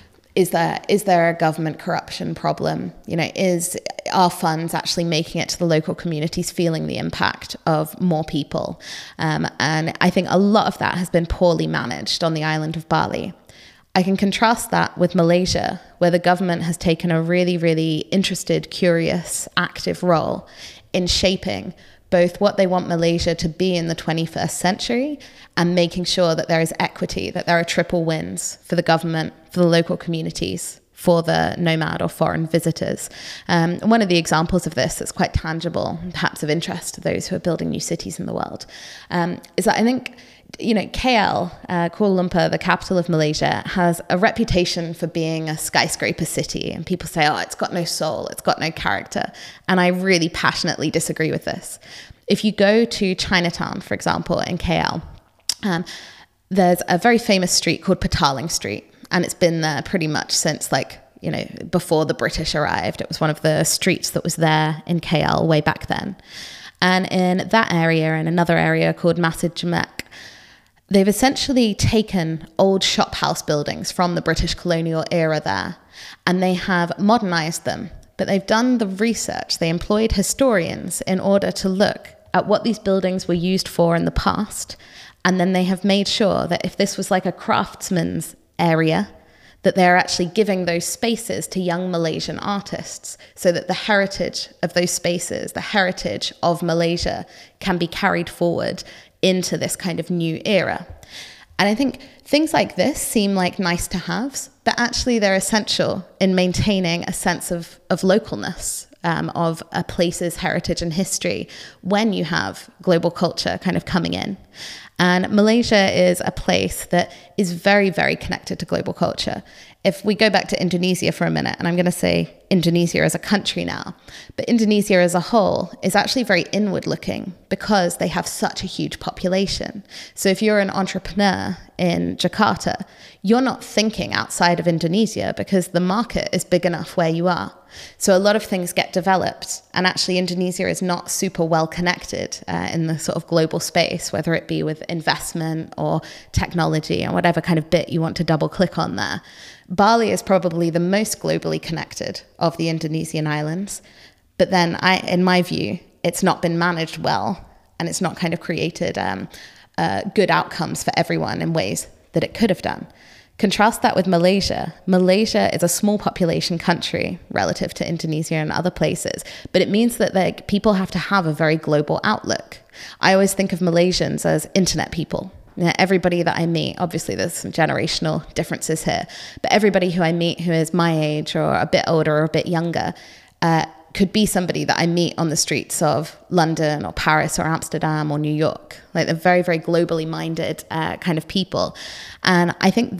is there is there a government corruption problem? You know, is are funds actually making it to the local communities, feeling the impact of more people? Um, and I think a lot of that has been poorly managed on the island of Bali. I can contrast that with Malaysia, where the government has taken a really, really interested, curious, active role in shaping both what they want Malaysia to be in the twenty-first century and making sure that there is equity, that there are triple wins for the government, for the local communities, for the nomad or foreign visitors. Um, one of the examples of this that's quite tangible, perhaps of interest to those who are building new cities in the world, um, is that I think, you know, K L, uh, Kuala Lumpur, the capital of Malaysia, has a reputation for being a skyscraper city. And people say, oh, it's got no soul, it's got no character. And I really passionately disagree with this. If you go to Chinatown, for example, in K L, um, there's a very famous street called Petaling Street. And it's been there pretty much since, like, you know, before the British arrived. It was one of the streets that was there in K L way back then. And in that area, and another area called Masjid Jamek, they've essentially taken old shop house buildings from the British colonial era there, and they have modernized them. But they've done the research. They employed historians in order to look at what these buildings were used for in the past. And then they have made sure that if this was like a craftsman's area, that they're actually giving those spaces to young Malaysian artists so that the heritage of those spaces, the heritage of Malaysia, can be carried forward into this kind of new era. And I think things like this seem like nice to haves, but actually they're essential in maintaining a sense of, of localness, um, of a place's heritage and history when you have global culture kind of coming in. And Malaysia is a place that is very, very connected to global culture. If we go back to Indonesia for a minute, and I'm going to say Indonesia as a country now, but Indonesia as a whole is actually very inward looking because they have such a huge population. So if you're an entrepreneur in Jakarta, you're not thinking outside of Indonesia because the market is big enough where you are. So a lot of things get developed, and actually Indonesia is not super well connected uh, in the sort of global space, whether it be with investment or technology or whatever kind of bit you want to double click on there. Bali is probably the most globally connected of the Indonesian islands, but then I, in my view, it's not been managed well, and it's not kind of created um, uh, good outcomes for everyone in ways that it could have done. Contrast that with Malaysia. Malaysia is a small population country relative to Indonesia and other places, but it means that like, people have to have a very global outlook. I always think of Malaysians as internet people. You know, everybody that I meet, obviously there's some generational differences here, but everybody who I meet who is my age or a bit older or a bit younger uh, could be somebody that I meet on the streets of London or Paris or Amsterdam or New York. Like they're very, very globally minded uh, kind of people. And I think that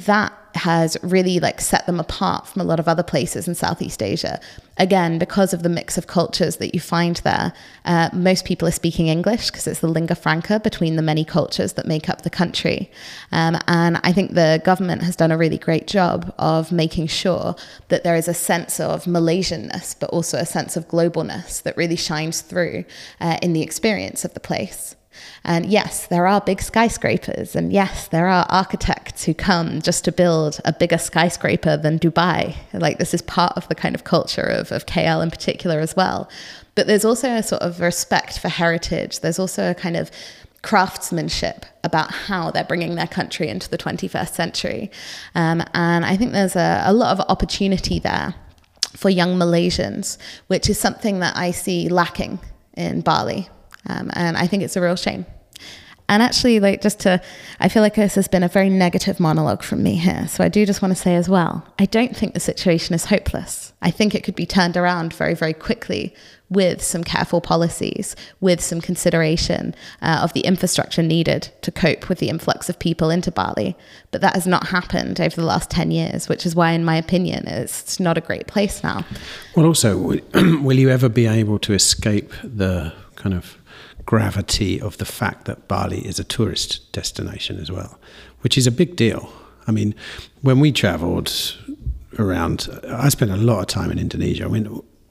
has really like set them apart from a lot of other places in Southeast Asia. Again, because of the mix of cultures that you find there, uh, most people are speaking English because it's the lingua franca between the many cultures that make up the country. Um, and I think the government has done a really great job of making sure that there is a sense of Malaysianness, but also a sense of globalness that really shines through uh, in the experience of the place. And yes, there are big skyscrapers, and yes, there are architects who come just to build a bigger skyscraper than Dubai. Like, this is part of the kind of culture of, of K L in particular as well. But there's also a sort of respect for heritage. There's also a kind of craftsmanship about how they're bringing their country into the twenty-first century. Um, and I think there's a, a lot of opportunity there for young Malaysians, which is something that I see lacking in Bali. Um, and I think it's a real shame. And actually, like, just to, I feel like this has been a very negative monologue from me here. So I do just want to say as well, I don't think the situation is hopeless. I think it could be turned around very, very quickly with some careful policies, with some consideration uh, of the infrastructure needed to cope with the influx of people into Bali. But that has not happened over the last ten years, which is why, in my opinion, it's not a great place now. Well, also, will you ever be able to escape the kind of gravity of the fact that Bali is a tourist destination as well, which is a big deal. I mean, when we travelled around, I spent a lot of time in Indonesia. I went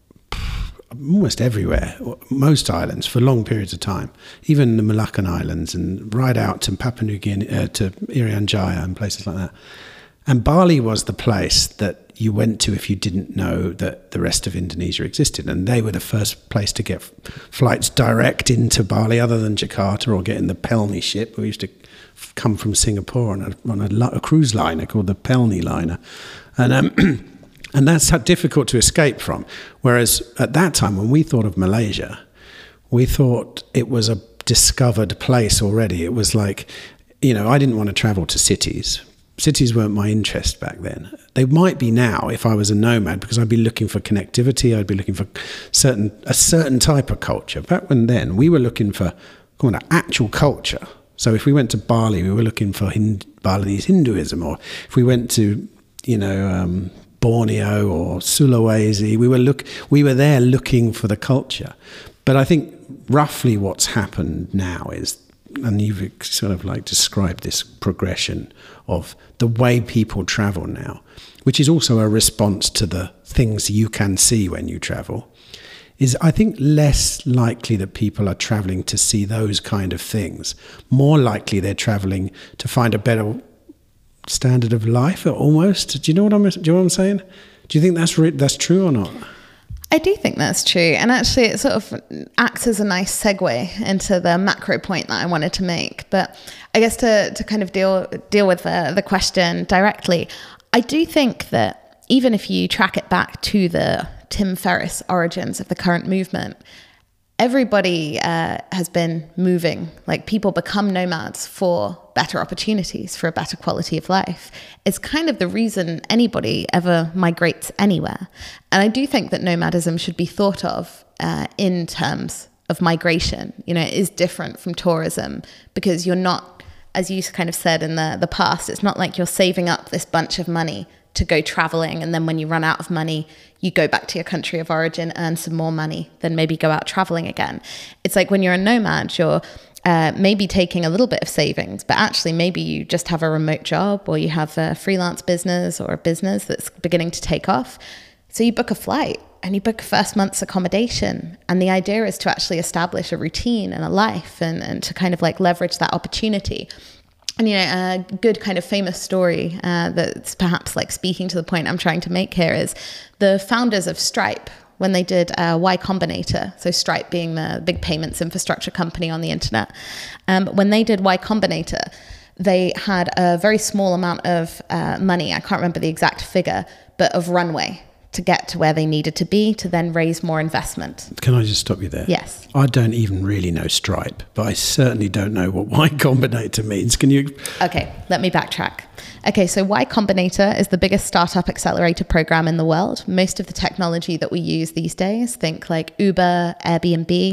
almost everywhere, most islands for long periods of time, even the Moluccan Islands, and right out to Papua New Guinea, uh, to Irian Jaya and places like that. And Bali was the place that you went to if you didn't know that the rest of Indonesia existed. And they were the first place to get flights direct into Bali, other than Jakarta, or getting the Pelni ship. We used to come from Singapore on a, on a, a cruise liner called the Pelni liner. And um, and that's how difficult to escape from. Whereas at that time, when we thought of Malaysia, we thought it was a discovered place already. It was like, you know, I didn't want to travel to cities. Cities weren't my interest back then. They might be now if I was a nomad, because I'd be looking for connectivity. I'd be looking for certain a certain type of culture. Back when then, we were looking for kind of actual culture. So if we went to Bali, we were looking for Hind- Balinese Hinduism, or if we went to, you know, um, Borneo or Sulawesi, we were look we were there looking for the culture. But I think roughly what's happened now is, and you've sort of like described this progression of the way people travel now, which is also a response to the things you can see when you travel, is I think less likely that people are traveling to see those kind of things. More likely they're traveling to find a better standard of life, almost. Do you know what I'm, do you know what I'm saying? Do you think that's re- that's true or not? I do think that's true. And actually it sort of acts as a nice segue into the macro point that I wanted to make. But I guess to, to kind of deal deal with the, the question directly, I do think that even if you track it back to the Tim Ferriss origins of the current movement, everybody uh, has been moving. Like, people become nomads for better opportunities, for a better quality of life. It's kind of the reason anybody ever migrates anywhere. And I do think that nomadism should be thought of uh, in terms of migration. You know, it is different from tourism, because you're not, as you kind of said in the, the past, it's not like you're saving up this bunch of money to go traveling, and then when you run out of money, you go back to your country of origin, earn some more money, then maybe go out traveling again. It's like when you're a nomad, you're uh, maybe taking a little bit of savings, but actually maybe you just have a remote job, or you have a freelance business or a business that's beginning to take off. So you book a flight and you book a first month's accommodation. And the idea is to actually establish a routine and a life, and, and to kind of like leverage that opportunity. And, you know, a good kind of famous story uh, that's perhaps like speaking to the point I'm trying to make here is the founders of Stripe, when they did uh, Y Combinator, so Stripe being the big payments infrastructure company on the internet. Um, when they did Y Combinator, they had a very small amount of uh, money, I can't remember the exact figure, but of runway to get to where they needed to be to then raise more investment. Can I just stop you there? Yes. I don't even really know Stripe, but I certainly don't know what Y Combinator means. Can you? Okay, let me backtrack. Okay, so Y Combinator is the biggest startup accelerator program in the world. Most of the technology that we use these days, think like Uber, Airbnb,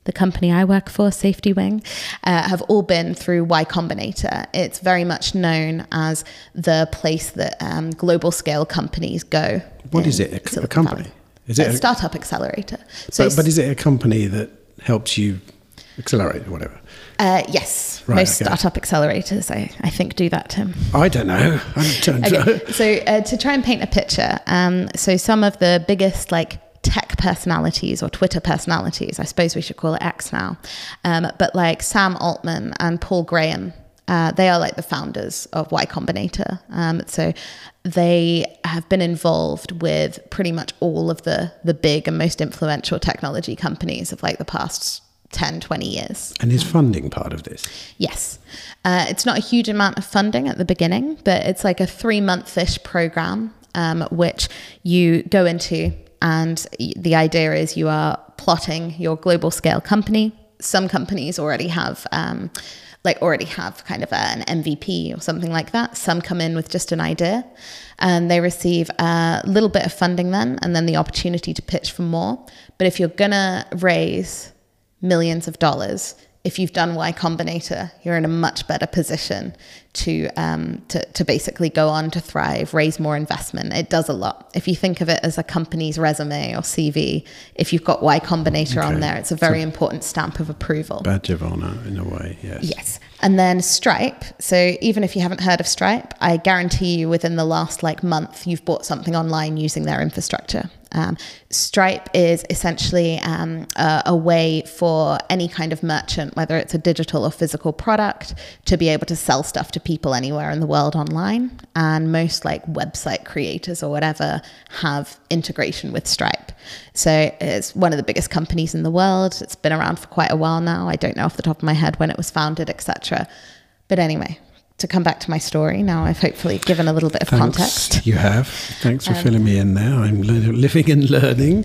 the company I work for, Safety Wing, uh, have all been through Y Combinator. It's very much known as the place that um, global scale companies go. What is it? A, a company? Is it a, a startup accelerator? So, but, but is it a company that helps you accelerate or whatever? Uh, yes, right, most okay. startup accelerators, I, I think, do that, Tim. I don't know. I don't know. Okay. So uh, to try and paint a picture, um, so some of the biggest like tech personalities or Twitter personalities, I suppose we should call it X now, um, but like Sam Altman and Paul Graham, uh, they are like the founders of Y Combinator. Um, so they have been involved with pretty much all of the the big and most influential technology companies of like the past ten, twenty years. And is funding part of this? Yes. Uh, it's not a huge amount of funding at the beginning, but it's like a three-month-ish program, um, which you go into, and the idea is you are plotting your global scale company. Some companies already have um, like already have kind of a, an M V P or something like that. Some come in with just an idea, and they receive a little bit of funding then, and then the opportunity to pitch for more. But if you're gonna raise millions of dollars, if you've done Y Combinator, you're in a much better position to um, to to basically go on to thrive, raise more investment. It does a lot. If you think of it as a company's resume or C V, if you've got Y Combinator okay. on there, it's a very so important stamp of approval. Badge of honor in a way, yes. Yes. And then Stripe. So even if you haven't heard of Stripe, I guarantee you within the last like month, you've bought something online using their infrastructure. Um, Stripe is essentially um, a, a way for any kind of merchant, whether it's a digital or physical product, to be able to sell stuff to people anywhere in the world online. And most like website creators or whatever have integration with Stripe. So it's one of the biggest companies in the world. It's been around for quite a while now. I don't know off the top of my head when it was founded, et cetera. But anyway, to come back to my story, now I've hopefully given a little bit of Thanks, context. You have. Thanks for um, filling me in there. I'm living and learning.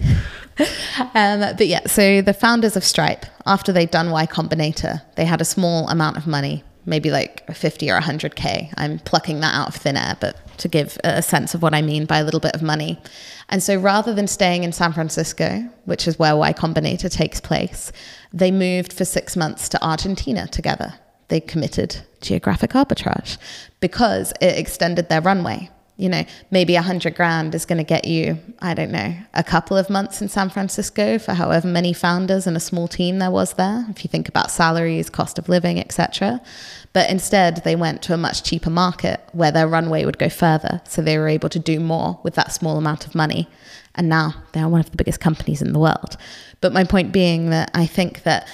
um, but yeah, so the founders of Stripe, after they'd done Y Combinator, they had a small amount of money, maybe like fifty or one hundred K. I'm plucking that out of thin air, but to give a sense of what I mean by a little bit of money. And so rather than staying in San Francisco, which is where Y Combinator takes place, they moved for six months to Argentina together. They committed geographic arbitrage because it extended their runway. You know, maybe a hundred grand is going to get you, I don't know, a couple of months in San Francisco for however many founders and a small team there was there. If you think about salaries, cost of living, et cetera. But instead, they went to a much cheaper market where their runway would go further. So they were able to do more with that small amount of money. And now they are one of the biggest companies in the world. But my point being that I think that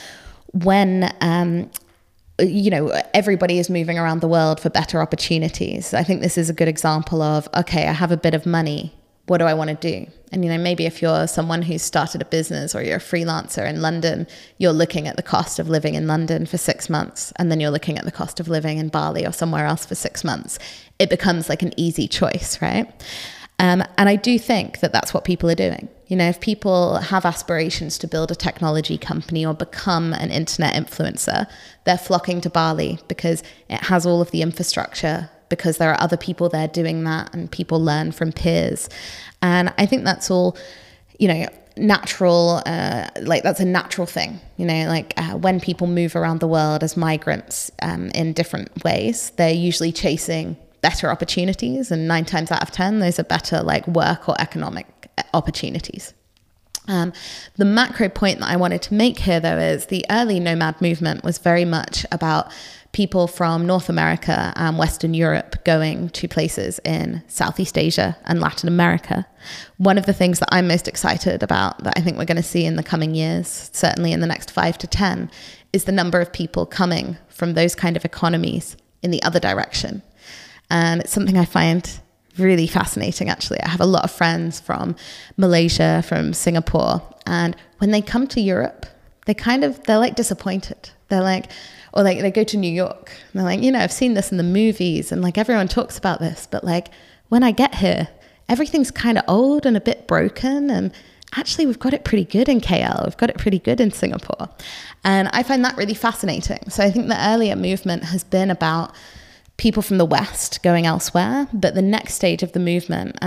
when um, you know, everybody is moving around the world for better opportunities. I think this is a good example of, okay, I have a bit of money. What do I want to do? And, you know, maybe if you're someone who's started a business or you're a freelancer in London, you're looking at the cost of living in London for six months. And then you're looking at the cost of living in Bali or somewhere else for six months. It becomes like an easy choice, right? Um, and I do think that that's what people are doing. You know, if people have aspirations to build a technology company or become an internet influencer, they're flocking to Bali because it has all of the infrastructure, because there are other people there doing that and people learn from peers. And I think that's all, you know, natural, uh, like that's a natural thing, you know, like uh, when people move around the world as migrants um, in different ways, they're usually chasing better opportunities, and nine times out of ten, those are better like work or economic opportunities. Um, the macro point that I wanted to make here, though, is the early nomad movement was very much about people from North America and Western Europe going to places in Southeast Asia and Latin America. One of the things that I'm most excited about that I think we're going to see in the coming years, certainly in the next five to ten, is the number of people coming from those kind of economies in the other direction. And it's something I find really fascinating, actually. I have a lot of friends from Malaysia, from Singapore, and when they come to Europe, they kind of, they're like disappointed. They're like, or like they go to New York, and they're like, you know, I've seen this in the movies, and like everyone talks about this, but like when I get here, everything's kind of old and a bit broken, and actually we've got it pretty good in K L, we've got it pretty good in Singapore. And I find that really fascinating. So I think the earlier movement has been about people from the West going elsewhere, but the next stage of the movement, and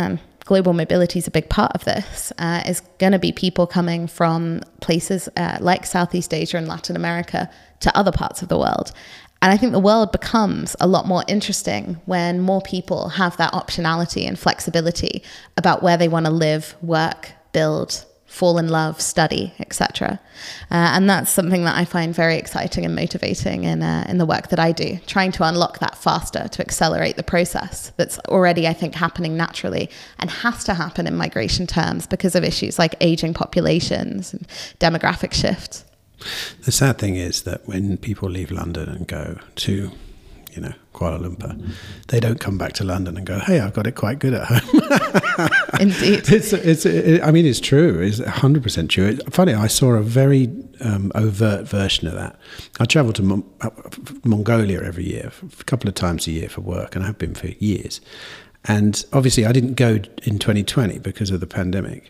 global mobility is a big part of this, uh, is going to be people coming from places uh, like Southeast Asia and Latin America to other parts of the world. And I think the world becomes a lot more interesting when more people have that optionality and flexibility about where they want to live, work, build, fall in love, study, et cetera. Uh, and that's something that I find very exciting and motivating in uh, in the work that I do, trying to unlock that faster, to accelerate the process that's already, I think, happening naturally and has to happen in migration terms because of issues like aging populations and demographic shifts. The sad thing is that when people leave London and go to, you know, Kuala Lumpur, they don't come back to London and go, hey, I've got it quite good at home. Indeed. It's, it's, it, I mean, it's true. It's one hundred percent true. It's funny, I saw a very um, overt version of that. I travel to Mon- Mongolia every year, a couple of times a year for work, and I have been for years. And obviously I didn't go in twenty twenty because of the pandemic.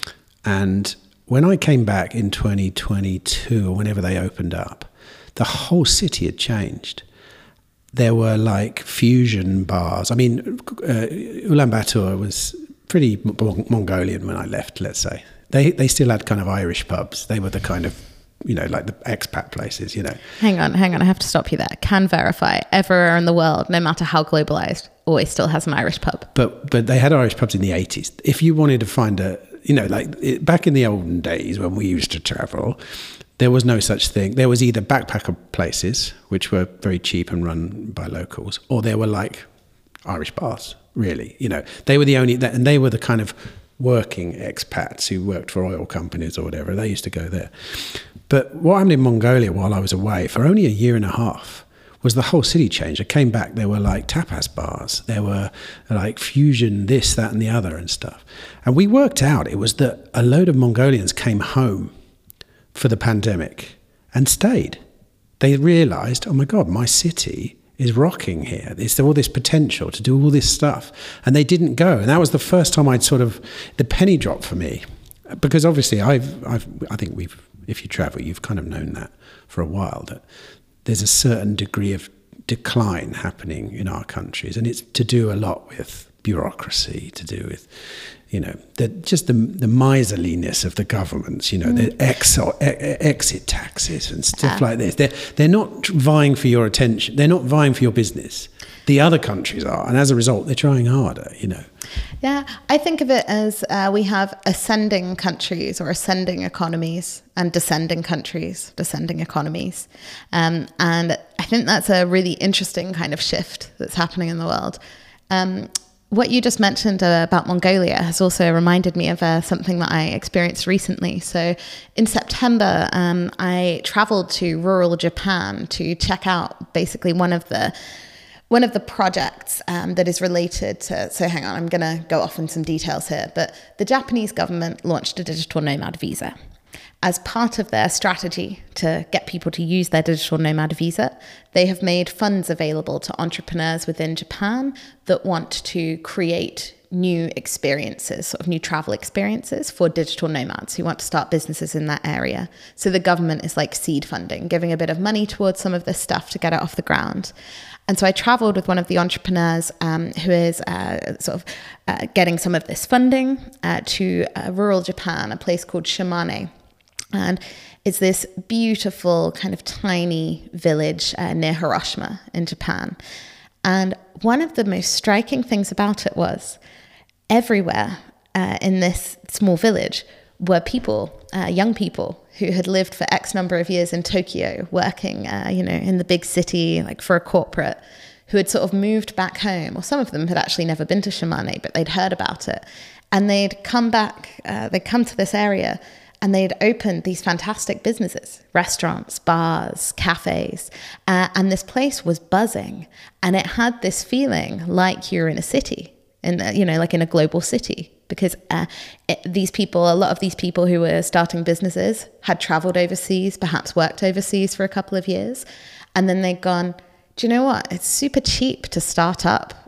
And when I came back in twenty twenty-two, or whenever they opened up, the whole city had changed. There were like fusion bars. I mean, uh, Ulaanbaatar was pretty Mongolian when I left, let's say. They they still had kind of Irish pubs. They were the kind of, you know, like the expat places, you know. Hang on, hang on. I have to stop you there. Can verify everywhere in the world, no matter how globalized, always still has an Irish pub. But but they had Irish pubs in the eighties. If you wanted to find a, you know, like it, back in the olden days when we used to travel, there was no such thing. There was either backpacker places, which were very cheap and run by locals, or there were like Irish bars, really. You know, they were the only, and they were the kind of working expats who worked for oil companies or whatever. They used to go there. But what happened in Mongolia while I was away for only a year and a half was the whole city changed. I came back, there were like tapas bars, there were like fusion, this, that, and the other and stuff. And we worked out it was that a load of Mongolians came home for the pandemic and stayed. They realized, oh my God, my city is rocking here. There's all this potential to do all this stuff. And they didn't go. And that was the first time I'd sort of, the penny dropped for me. Because obviously I've, I've, I think we've, if you travel, you've kind of known that for a while, that there's a certain degree of decline happening in our countries. And it's to do a lot with bureaucracy, to do with, you know, the, just the, the miserliness of the governments, you know, mm. the ex, exit taxes and stuff uh. like this. They're, they're not vying for your attention. They're not vying for your business. The other countries are. And as a result, they're trying harder, you know. Yeah, I think of it as uh, we have ascending countries or ascending economies and descending countries, descending economies. Um, and I think that's a really interesting kind of shift that's happening in the world. Um, What you just mentioned uh, about Mongolia has also reminded me of uh, something that I experienced recently. So in September, um, I traveled to rural Japan to check out basically one of the one of the projects um, that is related to, so hang on, I'm going to go off in some details here, but the Japanese government launched a digital nomad visa. As part of their strategy to get people to use their digital nomad visa, they have made funds available to entrepreneurs within Japan that want to create new experiences, sort of new travel experiences for digital nomads who want to start businesses in that area. So the government is like seed funding, giving a bit of money towards some of this stuff to get it off the ground. And so I traveled with one of the entrepreneurs um, who is uh, sort of uh, getting some of this funding uh, to uh, rural Japan, a place called Shimane. And it's this beautiful kind of tiny village uh, near Hiroshima in Japan. And one of the most striking things about it was everywhere uh, in this small village were people, uh, young people who had lived for X number of years in Tokyo, working, uh, you know, in the big city, like for a corporate, who had sort of moved back home, or some of them had actually never been to Shimane, but they'd heard about it. And they'd come back, uh, they'd come to this area, and they'd opened these fantastic businesses, restaurants, bars, cafes, uh, and this place was buzzing. And it had this feeling like you're in a city, in the, you know, like in a global city, because uh, it, these people, a lot of these people who were starting businesses had traveled overseas, perhaps worked overseas for a couple of years, and then they'd gone, do you know what? It's super cheap to start up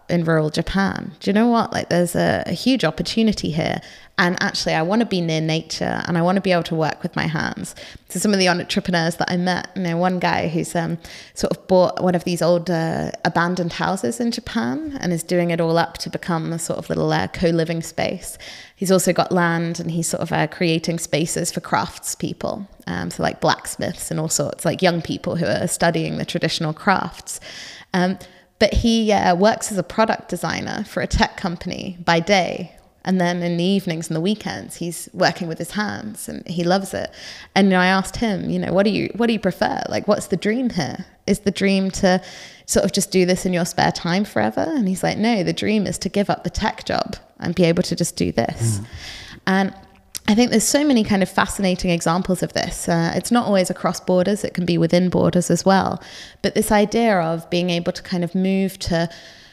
in rural Japan. Do you know what? Like there's a, a huge opportunity here. And actually, I want to be near nature and I want to be able to work with my hands. So some of the entrepreneurs that I met, you know, one guy who's um, sort of bought one of these old uh, abandoned houses in Japan and is doing it all up to become a sort of little uh, co-living space. He's also got land and he's sort of uh, creating spaces for crafts people. Um, so like blacksmiths and all sorts, like young people who are studying the traditional crafts. Um, but he uh, works as a product designer for a tech company by day. And then in the evenings and the weekends, he's working with his hands and he loves it. And you know, I asked him, you know, what do you what do you prefer? Like, what's the dream here? Is the dream to sort of just do this in your spare time forever? And he's like, no, the dream is to give up the tech job and be able to just do this. Mm. And I think there's so many kind of fascinating examples of this. Uh, it's not always across borders. It can be within borders as well. But this idea of being able to kind of move to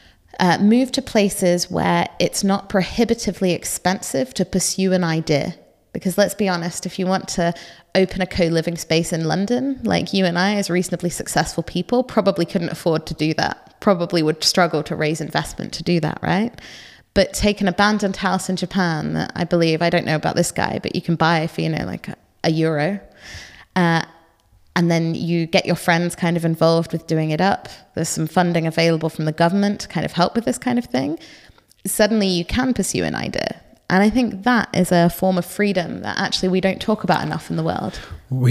Uh, move to places where it's not prohibitively expensive to pursue an idea. Because let's be honest, if you want to open a co-living space in London, like you and I as reasonably successful people probably couldn't afford to do that, probably would struggle to raise investment to do that, right? But take an abandoned house in Japan that I believe, I don't know about this guy, but you can buy for, you know, like a, a euro. Uh, And then you get your friends kind of involved with doing it up. There's some funding available from the government to kind of help with this kind of thing. Suddenly you can pursue an idea. And I think that is a form of freedom that actually we don't talk about enough in the world. We,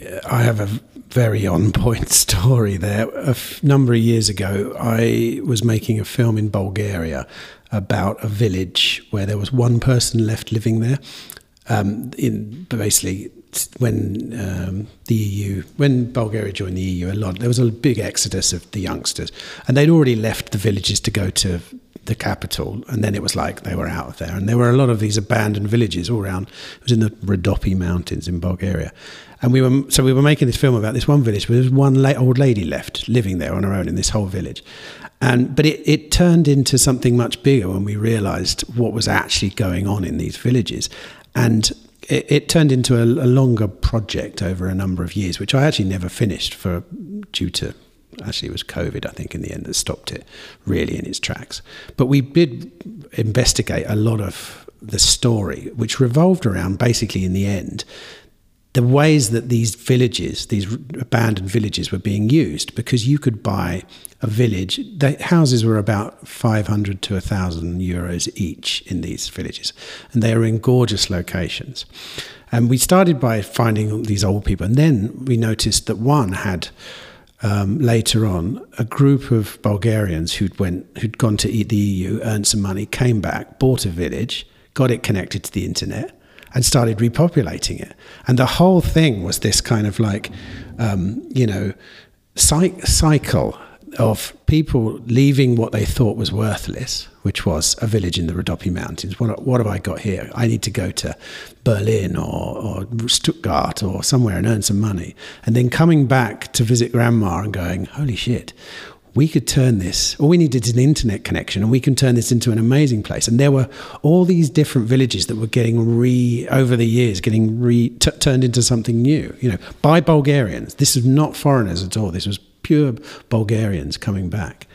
I have a very on-point story there. A f- number of years ago, I was making a film in Bulgaria about a village where there was one person left living there. Um, in basically, when um, the E U, when Bulgaria joined the E U, a lot there was a big exodus of the youngsters, and they'd already left the villages to go to the capital, and then it was like they were out of there, and there were a lot of these abandoned villages all around. It was in the Rhodope Mountains in Bulgaria, and we were so we were making this film about this one village where there was one la- old lady left living there on her own in this whole village. And but it, it turned into something much bigger when we realised what was actually going on in these villages. And it, it turned into a, a longer project over a number of years, which I actually never finished for due to, actually it was COVID, I think, in the end that stopped it really in its tracks. But we did investigate a lot of the story, which revolved around basically in the end, the ways that these villages, these abandoned villages were being used, because you could buy a village, the houses were about five hundred to one thousand euros each in these villages, and they are in gorgeous locations. And we started by finding these old people, and then we noticed that one had, um, later on, a group of Bulgarians who'd, went, who'd gone to the E U, earned some money, came back, bought a village, got it connected to the internet, and started repopulating it. And the whole thing was this kind of like, um, you know, cy- cycle of people leaving what they thought was worthless, which was a village in the Rhodope Mountains. What, what have I got here? I need to go to Berlin or, or Stuttgart or somewhere and earn some money. And then coming back to visit grandma and going, holy shit, we could turn this, all we needed is an internet connection, and we can turn this into an amazing place. And there were all these different villages that were getting re, over the years, getting re, t- turned into something new, you know, by Bulgarians. This is not foreigners at all. This was pure Bulgarians coming back.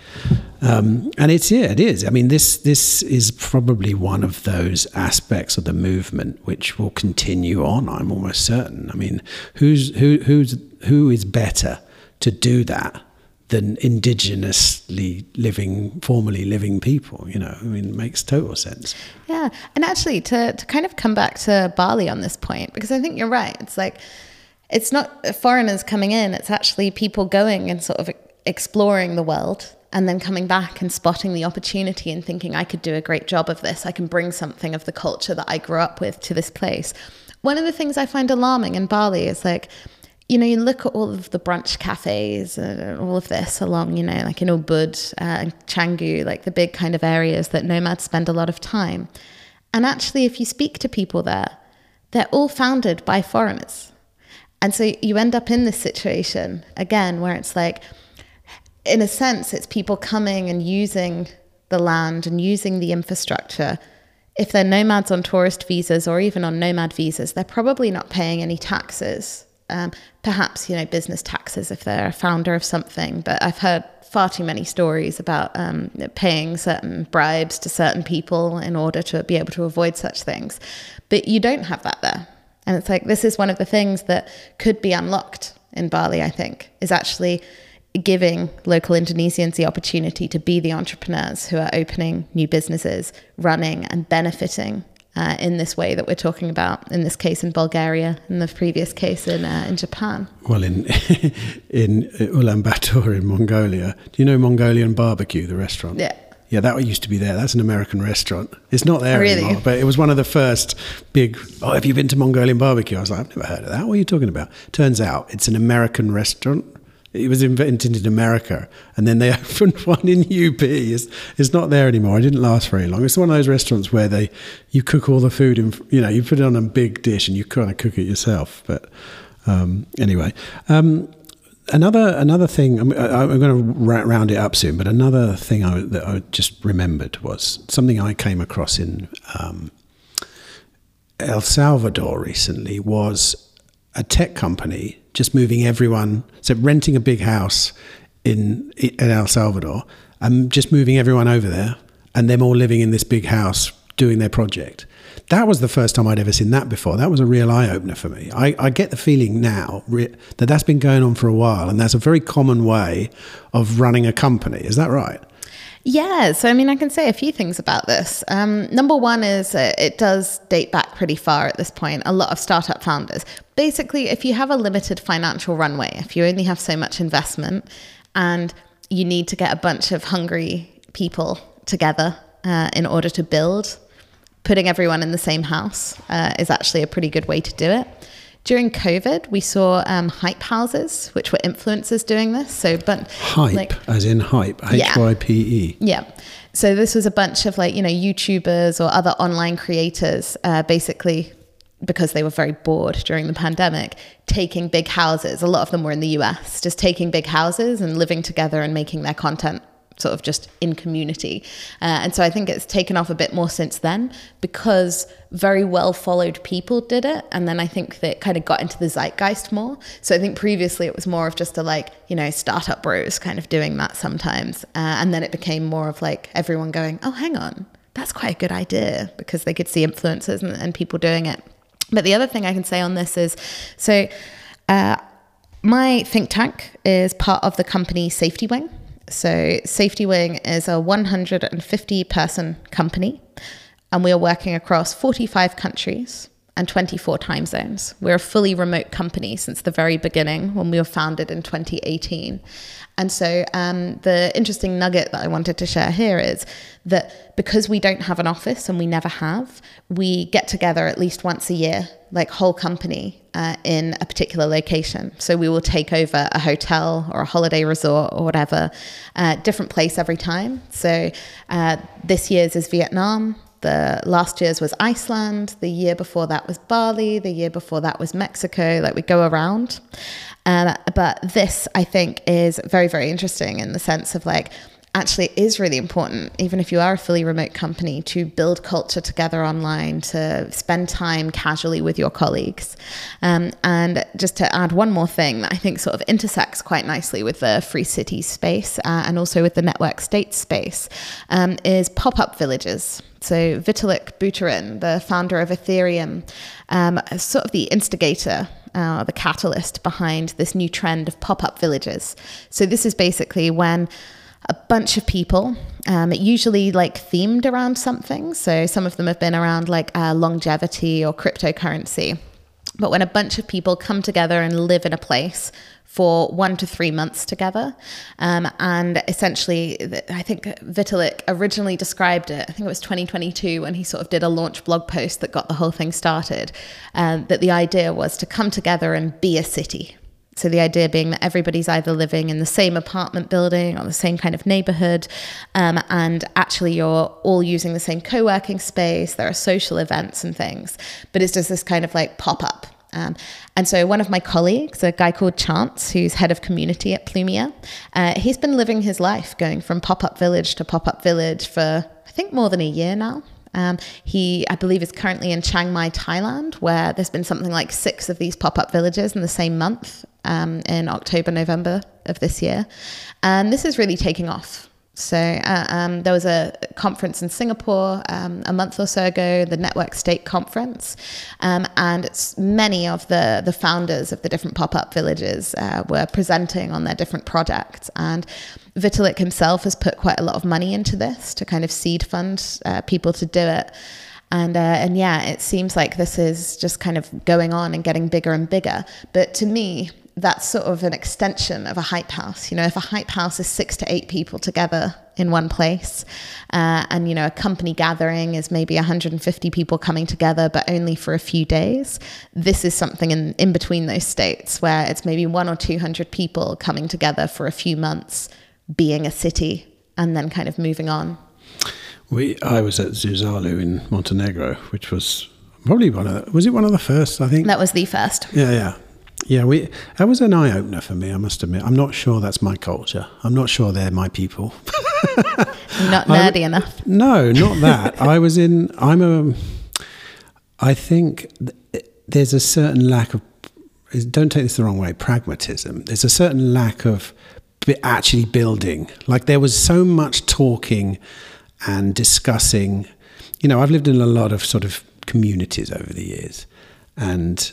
Um, and it's, yeah, it is. I mean, this, this is probably one of those aspects of the movement which will continue on, I'm almost certain. I mean, who's, who, who's, who is better to do that than indigenously living, formerly living people, you know? I mean, it makes total sense. Yeah. And actually, to, to kind of come back to Bali on this point, because I think you're right. It's like, it's not foreigners coming in, it's actually people going and sort of exploring the world and then coming back and spotting the opportunity and thinking, I could do a great job of this. I can bring something of the culture that I grew up with to this place. One of the things I find alarming in Bali is like, you know, you look at all of the brunch cafes and all of this along, you know, like in Ubud uh, and Canggu, like the big kind of areas that nomads spend a lot of time. And actually, if you speak to people there, they're all founded by foreigners. And so you end up in this situation, again, where it's like, in a sense, it's people coming and using the land and using the infrastructure. If they're nomads on tourist visas or even on nomad visas, they're probably not paying any taxes Um, perhaps, you know, business taxes if they're a founder of something. But I've heard far too many stories about um, paying certain bribes to certain people in order to be able to avoid such things. But you don't have that there. And it's like, this is one of the things that could be unlocked in Bali, I think, is actually giving local Indonesians the opportunity to be the entrepreneurs who are opening new businesses, running and benefiting uh, in this way that we're talking about, in this case in Bulgaria, in the previous case in uh, in Japan. Well, in in Ulaanbaatar in Mongolia, do you know Mongolian Barbecue, the restaurant? Yeah. Yeah, that used to be there. That's an American restaurant. It's not there really? anymore, but it was one of the first big, oh, have you been to Mongolian Barbecue? I was like, I've never heard of that. What are you talking about? Turns out it's an American restaurant. It was invented in America, and then they opened one in U P. It's, it's not there anymore. It didn't last very long. It's one of those restaurants where they you cook all the food, in, you know, you put it on a big dish and you kind of cook it yourself. But um, anyway... Um, Another another thing, I'm, I'm going to round it up soon, but another thing I, that I just remembered was something I came across in um, El Salvador recently was a tech company just moving everyone, so renting a big house in, in El Salvador and just moving everyone over there and them all living in this big house doing their project. That was the first time I'd ever seen that before. That was a real eye-opener for me. I, I get the feeling now re- that that's been going on for a while, and that's a very common way of running a company. Is that right? Yeah. So, I mean, I can say a few things about this. Um, number one is uh, it does date back pretty far at this point. A lot of startup founders. Basically, if you have a limited financial runway, if you only have so much investment and you need to get a bunch of hungry people together uh, in order to build, putting everyone in the same house uh, is actually a pretty good way to do it. During COVID, we saw um, hype houses, which were influencers doing this. So, but hype, like, as in hype, H Y P E. Yeah. So this was a bunch of like, you know, YouTubers or other online creators, uh, basically because they were very bored during the pandemic, taking big houses. A lot of them were in the U S, just taking big houses and living together and making their content sort of just in community. Uh, and so I think it's taken off a bit more since then because very well followed people did it. And then I think that it kind of got into the zeitgeist more. So I think previously it was more of just a like, you know, startup bros kind of doing that sometimes. Uh, and then it became more of like everyone going, oh, hang on, that's quite a good idea, because they could see influencers and, and people doing it. But the other thing I can say on this is, so uh, my think tank is part of the company Safety Wing. So Safety Wing is a one hundred fifty person company, and we are working across forty-five countries and twenty-four time zones. We're a fully remote company since the very beginning when we were founded in twenty eighteen. And so um, the interesting nugget that I wanted to share here is that because we don't have an office and we never have, we get together at least once a year, like whole company, uh, in a particular location. So we will take over a hotel or a holiday resort or whatever, uh, different place every time. So uh, this year's is Vietnam. The last year's was Iceland. The year before that was Bali. The year before that was Mexico. Like we go around. Um, but this, I think, is very, very interesting in the sense of like, actually it is really important, even if you are a fully remote company, to build culture together online, to spend time casually with your colleagues. Um, and just to add one more thing that I think sort of intersects quite nicely with the Free Cities space uh, and also with the Network State space um, is pop-up villages. So Vitalik Buterin, the founder of Ethereum, um, is sort of the instigator, uh, the catalyst behind this new trend of pop-up villages. So this is basically when a bunch of people, um, usually like themed around something. So some of them have been around like uh, longevity or cryptocurrency. But when a bunch of people come together and live in a place for one to three months together. Um, and essentially, I think Vitalik originally described it, I think it was twenty twenty-two when he sort of did a launch blog post that got the whole thing started, um, that the idea was to come together and be a city. So the idea being that everybody's either living in the same apartment building or the same kind of neighborhood, um, and actually you're all using the same co-working space, there are social events and things, but it's just this kind of like pop-up. Um, and so one of my colleagues, a guy called Chance, who's head of community at Plumia, uh, he's been living his life going from pop-up village to pop-up village for, I think, more than a year now. Um, he, I believe, is currently in Chiang Mai, Thailand, where there's been something like six of these pop-up villages in the same month, um, in October, November of this year. And this is really taking off. So uh, um, there was a conference in Singapore um, a month or so ago, the Network State Conference, um, and it's many of the, the founders of the different pop-up villages uh, were presenting on their different projects. And Vitalik himself has put quite a lot of money into this to kind of seed fund uh, people to do it. And uh, and yeah, it seems like this is just kind of going on and getting bigger and bigger. But to me, that's sort of an extension of a hype house. You know, if a hype house is six to eight people together in one place, uh, and, you know, a company gathering is maybe one hundred fifty people coming together, but only for a few days, this is something in, in between those states where it's maybe one or two hundred people coming together for a few months, being a city, and then kind of moving on. We, I was at Zuzalu in Montenegro, which was probably one of the, was it one of the first, I think? That was the first. Yeah, yeah. Yeah, we that was an eye-opener for me, I must admit. I'm not sure that's my culture. I'm not sure they're my people. Not nerdy I, enough. No, not that. I was in, I'm a, I think th- there's a certain lack of, don't take this the wrong way, pragmatism. There's a certain lack of actually building. Like there was so much talking and discussing. You know, I've lived in a lot of sort of communities over the years, and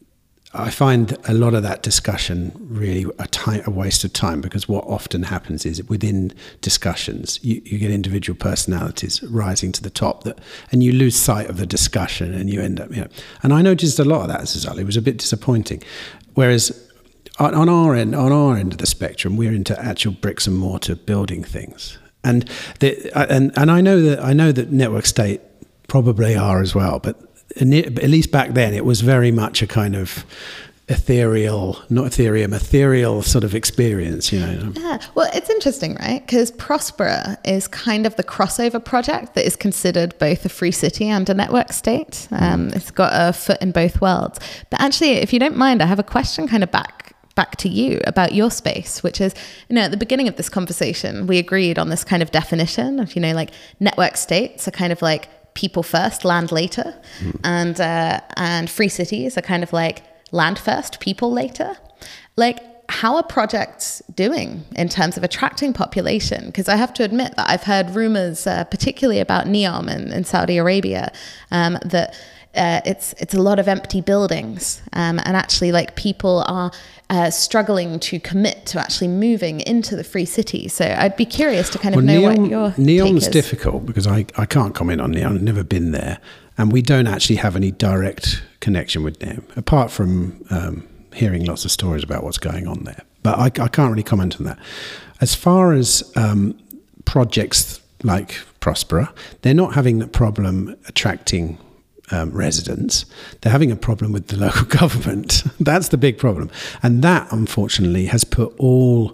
I find a lot of that discussion really a, time, a waste of time, because what often happens is within discussions, you, you get individual personalities rising to the top, that, and you lose sight of the discussion, and you end up, you know. And I noticed a lot of that as Zuzalu. It was a bit disappointing. Whereas on, on our end, on our end of the spectrum, we're into actual bricks and mortar building things, and the, and and I know that I know that Network State probably are as well, but. And it, at least back then, it was very much a kind of ethereal, not Ethereum, ethereal sort of experience, you know. Yeah, well, it's interesting, right? Because Prospera is kind of the crossover project that is considered both a free city and a network state. Um, it's got a foot in both worlds. But actually, if you don't mind, I have a question kind of back back to you about your space, which is, you know, at the beginning of this conversation, we agreed on this kind of definition of, you know, like network states are kind of like people first, land later, mm. and uh, and free cities are kind of like land first, people later. Like, how are projects doing in terms of attracting population? Because I have to admit that I've heard rumors, uh, particularly about NEOM in, in Saudi Arabia, um, that uh, it's it's a lot of empty buildings, um, and actually, like, people are uh, struggling to commit to actually moving into the free city. So I'd be curious to kind of well, know NEOM, what your NEOM's take is. difficult because I, I can't comment on NEOM. I've never been there, and we don't actually have any direct connection with NEOM, apart from um, hearing lots of stories about what's going on there. But I, I can't really comment on that. As far as um, projects like Prospera, they're not having the problem attracting Um, residents. They're having a problem with the local government. That's the big problem. And that, unfortunately, has put all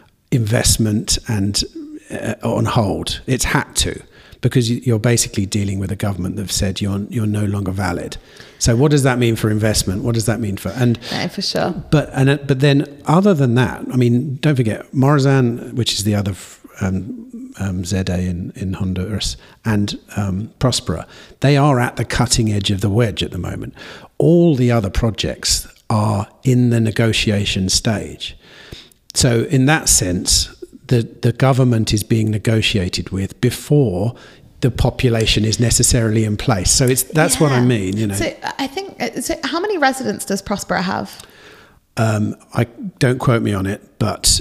investment and uh, on hold. It's had to, because you're basically dealing with a government that have said you're you're no longer valid. So what does that mean for investment? What does that mean for and yeah, for sure. But and but then other than that, I mean, don't forget Morazan, which is the other um, um, Z A in, in Honduras, and um, Prospera, they are at the cutting edge of the wedge at the moment. All the other projects are in the negotiation stage. So in that sense, the, the government is being negotiated with before the population is necessarily in place. So it's that's yeah. what I mean, you know. So I think, so how many residents does Prospera have? Um, I don't quote me on it, but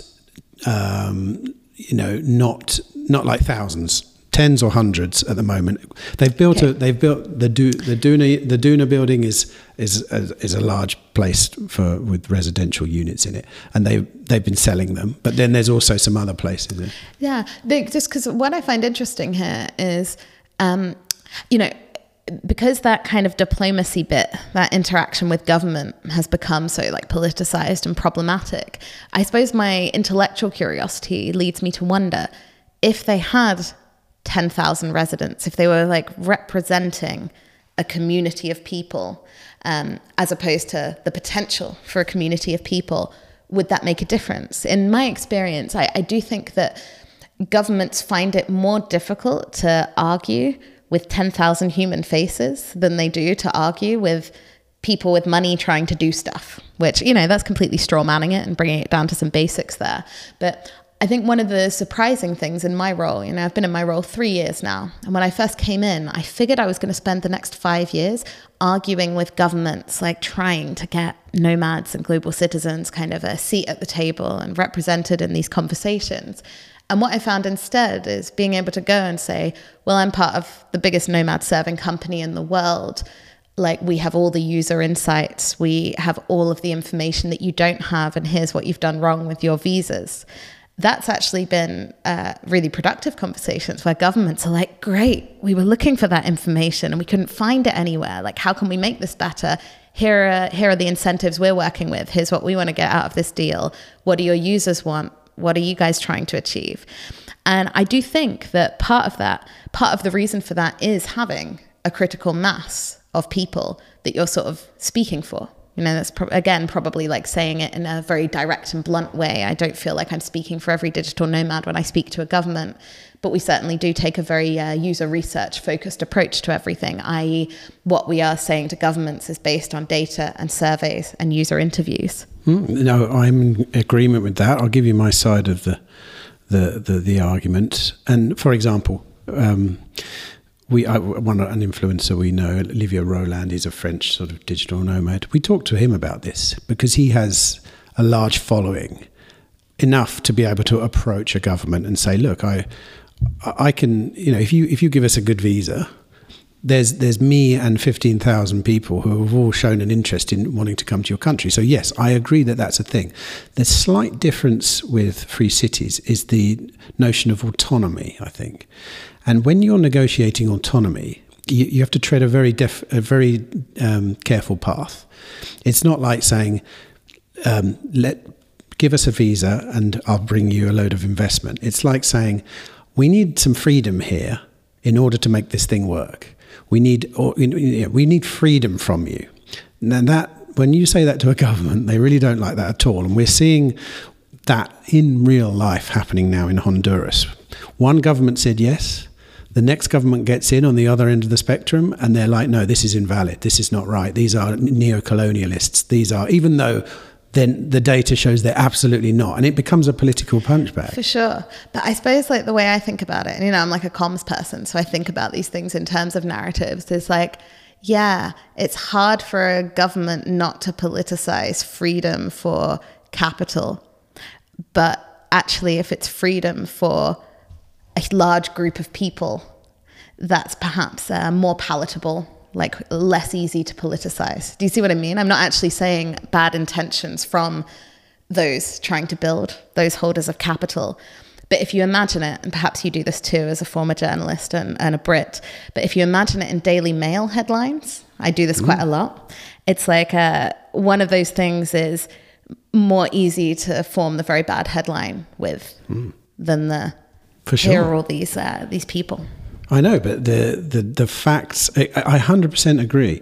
um, you know, not not like thousands, tens or hundreds at the moment. They've built okay. a they've built the Do, the Duna the Duna building is is a, is a large place for with residential units in it, and they they've been selling them. But then there's also some other places. In. Yeah, they, just because what I find interesting here is, um, you know, because that kind of diplomacy bit, that interaction with government has become so like politicized and problematic. I suppose my intellectual curiosity leads me to wonder if they had ten thousand residents, if they were like representing a community of people, um, as opposed to the potential for a community of people, would that make a difference? In my experience, I, I do think that governments find it more difficult to argue with ten thousand human faces than they do to argue with people with money trying to do stuff, which, you know, that's completely straw manning it and bringing it down to some basics there. But I think one of the surprising things in my role, you know, I've been in my role three years now. And when I first came in, I figured I was going to spend the next five years arguing with governments, like trying to get nomads and global citizens kind of a seat at the table and represented in these conversations. And what I found instead is being able to go and say, well, I'm part of the biggest nomad serving company in the world. Like, we have all the user insights. We have all of the information that you don't have. And here's what you've done wrong with your visas. That's actually been uh, really productive conversations where governments are like, great, we were looking for that information and we couldn't find it anywhere. Like, how can we make this better? Here are, here are the incentives we're working with. Here's what we want to get out of this deal. What do your users want? What are you guys trying to achieve? And I do think that part of that, part of the reason for that is having a critical mass of people that you're sort of speaking for. You know, that's, pro- again, probably like saying it in a very direct and blunt way. I don't feel like I'm speaking for every digital nomad when I speak to a government, but we certainly do take a very uh, user research focused approach to everything, that is what we are saying to governments is based on data and surveys and user interviews. Mm, no, I'm in agreement with that. I'll give you my side of the the the, the argument. And for example, um, We, I, one an influencer we know, Olivier Roland, he's a French sort of digital nomad. We talked to him about this because he has a large following, enough to be able to approach a government and say, look, I, I can, you know, if you if you give us a good visa, there's there's me and fifteen thousand people who have all shown an interest in wanting to come to your country. So yes, I agree that that's a thing. The slight difference with Free Cities is the notion of autonomy, I think. And when you're negotiating autonomy, you, you have to tread a very def, a very um, careful path. It's not like saying, um, "Let give us a visa and I'll bring you a load of investment." It's like saying, "We need some freedom here in order to make this thing work. We need, or, you know, we need freedom from you." And that, when you say that to a government, they really don't like that at all. And we're seeing that in real life happening now in Honduras. One government said yes. The next government gets in on the other end of the spectrum and they're like, no, this is invalid. This is not right. These are neo-colonialists. These are, even though then the data shows they're absolutely not. And it becomes a political punchbag. For sure. But I suppose like the way I think about it, and you know, I'm like a comms person, so I think about these things in terms of narratives, is like, yeah, it's hard for a government not to politicize freedom for capital. But actually, if it's freedom for a large group of people, that's perhaps uh, more palatable, like less easy to politicize. Do you see what I mean? I'm not actually saying bad intentions from those trying to build, those holders of capital. But if you imagine it, and perhaps you do this too as a former journalist and, and a Brit, but if you imagine it in Daily Mail headlines, I do this mm. quite a lot. It's like uh, one of those things is more easy to form the very bad headline with mm. than the For sure. Here are all these uh, these people. I know, but the the, the facts, I, I one hundred percent agree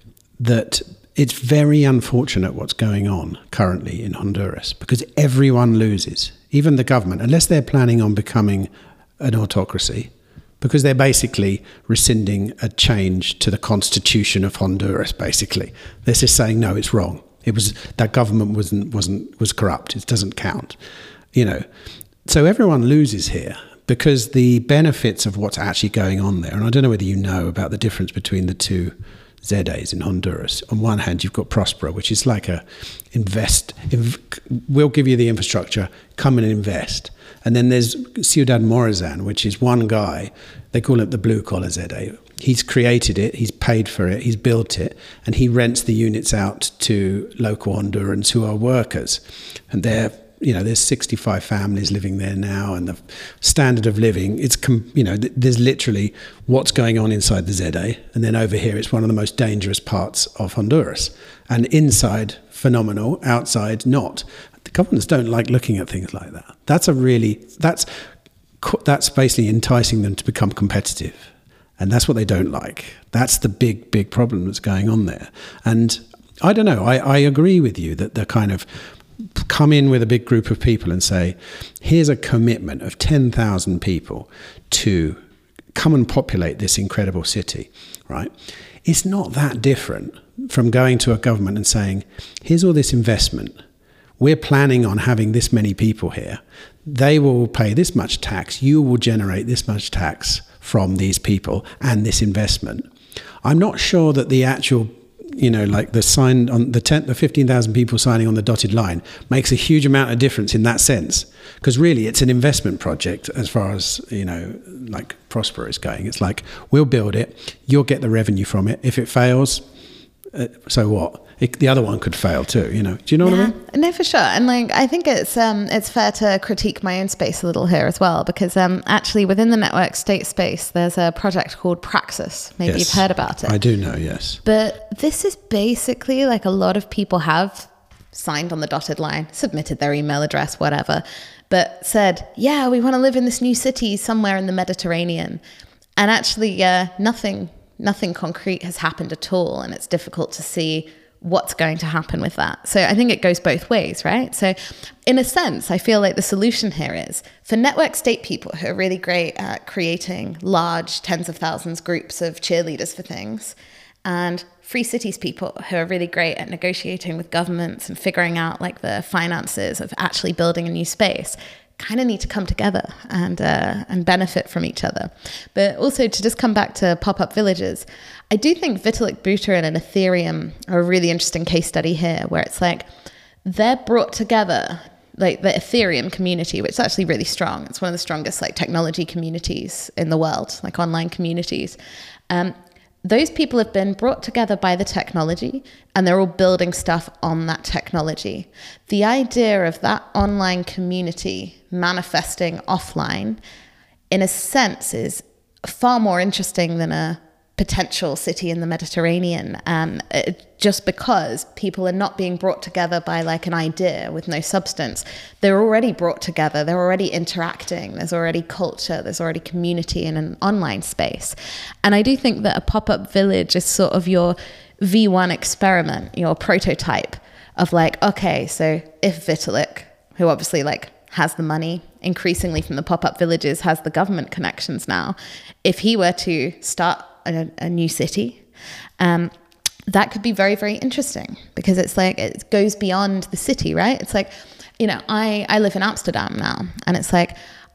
that it's very unfortunate what's going on currently in Honduras because everyone loses, even the government, unless they're planning on becoming an autocracy, because they're basically rescinding a change to the constitution of Honduras, basically. They're just saying, no, it's wrong. It was, that government wasn't, wasn't, was corrupt. It doesn't count, you know. So everyone loses here because the benefits of what's actually going on there, and I don't know whether you know about the difference between the two Z As in Honduras. On one hand, you've got Prospera, which is like a invest, inv, we'll give you the infrastructure, come and invest. And then there's Ciudad Morazan, which is one guy, they call it the blue collar Z A. He's created it, he's paid for it, he's built it, and he rents the units out to local Hondurans who are workers. And they're, you know, there's sixty-five families living there now, and the standard of living, it's, you know, there's literally what's going on inside the Z A, and then over here it's one of the most dangerous parts of Honduras. And inside, phenomenal, outside, not. The governments don't like looking at things like that. That's a really, that's, that's basically enticing them to become competitive. And that's what they don't like. That's the big, big problem that's going on there. And I don't know, I, I agree with you that the kind of come in with a big group of people and say, here's a commitment of ten thousand people to come and populate this incredible city, right? It's not that different from going to a government and saying, here's all this investment. We're planning on having this many people here. They will pay this much tax. You will generate this much tax from these people and this investment. I'm not sure that the actual, you know, like the sign on the ten, the fifteen thousand people signing on the dotted line makes a huge amount of difference in that sense. Because really it's an investment project as far as, you know, like Prospera is going. It's like, we'll build it, you'll get the revenue from it. If it fails, uh, so what? It, the other one could fail too, you know. Do you know yeah, what I mean? No, for sure. And like, I think it's um, it's fair to critique my own space a little here as well, because um, actually within the network state space, there's a project called Praxis. Maybe Yes, you've heard about it. I do know, yes. But this is basically like a lot of people have signed on the dotted line, submitted their email address, whatever, but said, yeah, we want to live in this new city somewhere in the Mediterranean. And actually, uh, nothing, nothing concrete has happened at all. And it's difficult to see what's going to happen with that. So I think it goes both ways, right? So in a sense, I feel like the solution here is for network state people who are really great at creating large tens of thousands groups of cheerleaders for things, and free cities people who are really great at negotiating with governments and figuring out like the finances of actually building a new space, kind of need to come together and uh, and benefit from each other. But also to just come back to pop-up villages, I do think Vitalik Buterin and Ethereum are a really interesting case study here, where it's like they're brought together, like the Ethereum community, which is actually really strong. It's one of the strongest like technology communities in the world, like online communities. Um, those people have been brought together by the technology, and they're all building stuff on that technology. The idea of that online community manifesting offline, in a sense, is far more interesting than a potential city in the Mediterranean, um, it, just because people are not being brought together by like an idea with no substance. They're already brought together, they're already interacting, there's already culture, there's already community in an online space. And I do think that a pop-up village is sort of your V one experiment, your prototype of like, okay, so if Vitalik, who obviously like has the money, increasingly from the pop-up villages, has the government connections now, if he were to start A, a new city, um, that could be very, very interesting, because it's like, it goes beyond the city, right? It's like, you know, I, I live in Amsterdam now, and it's like,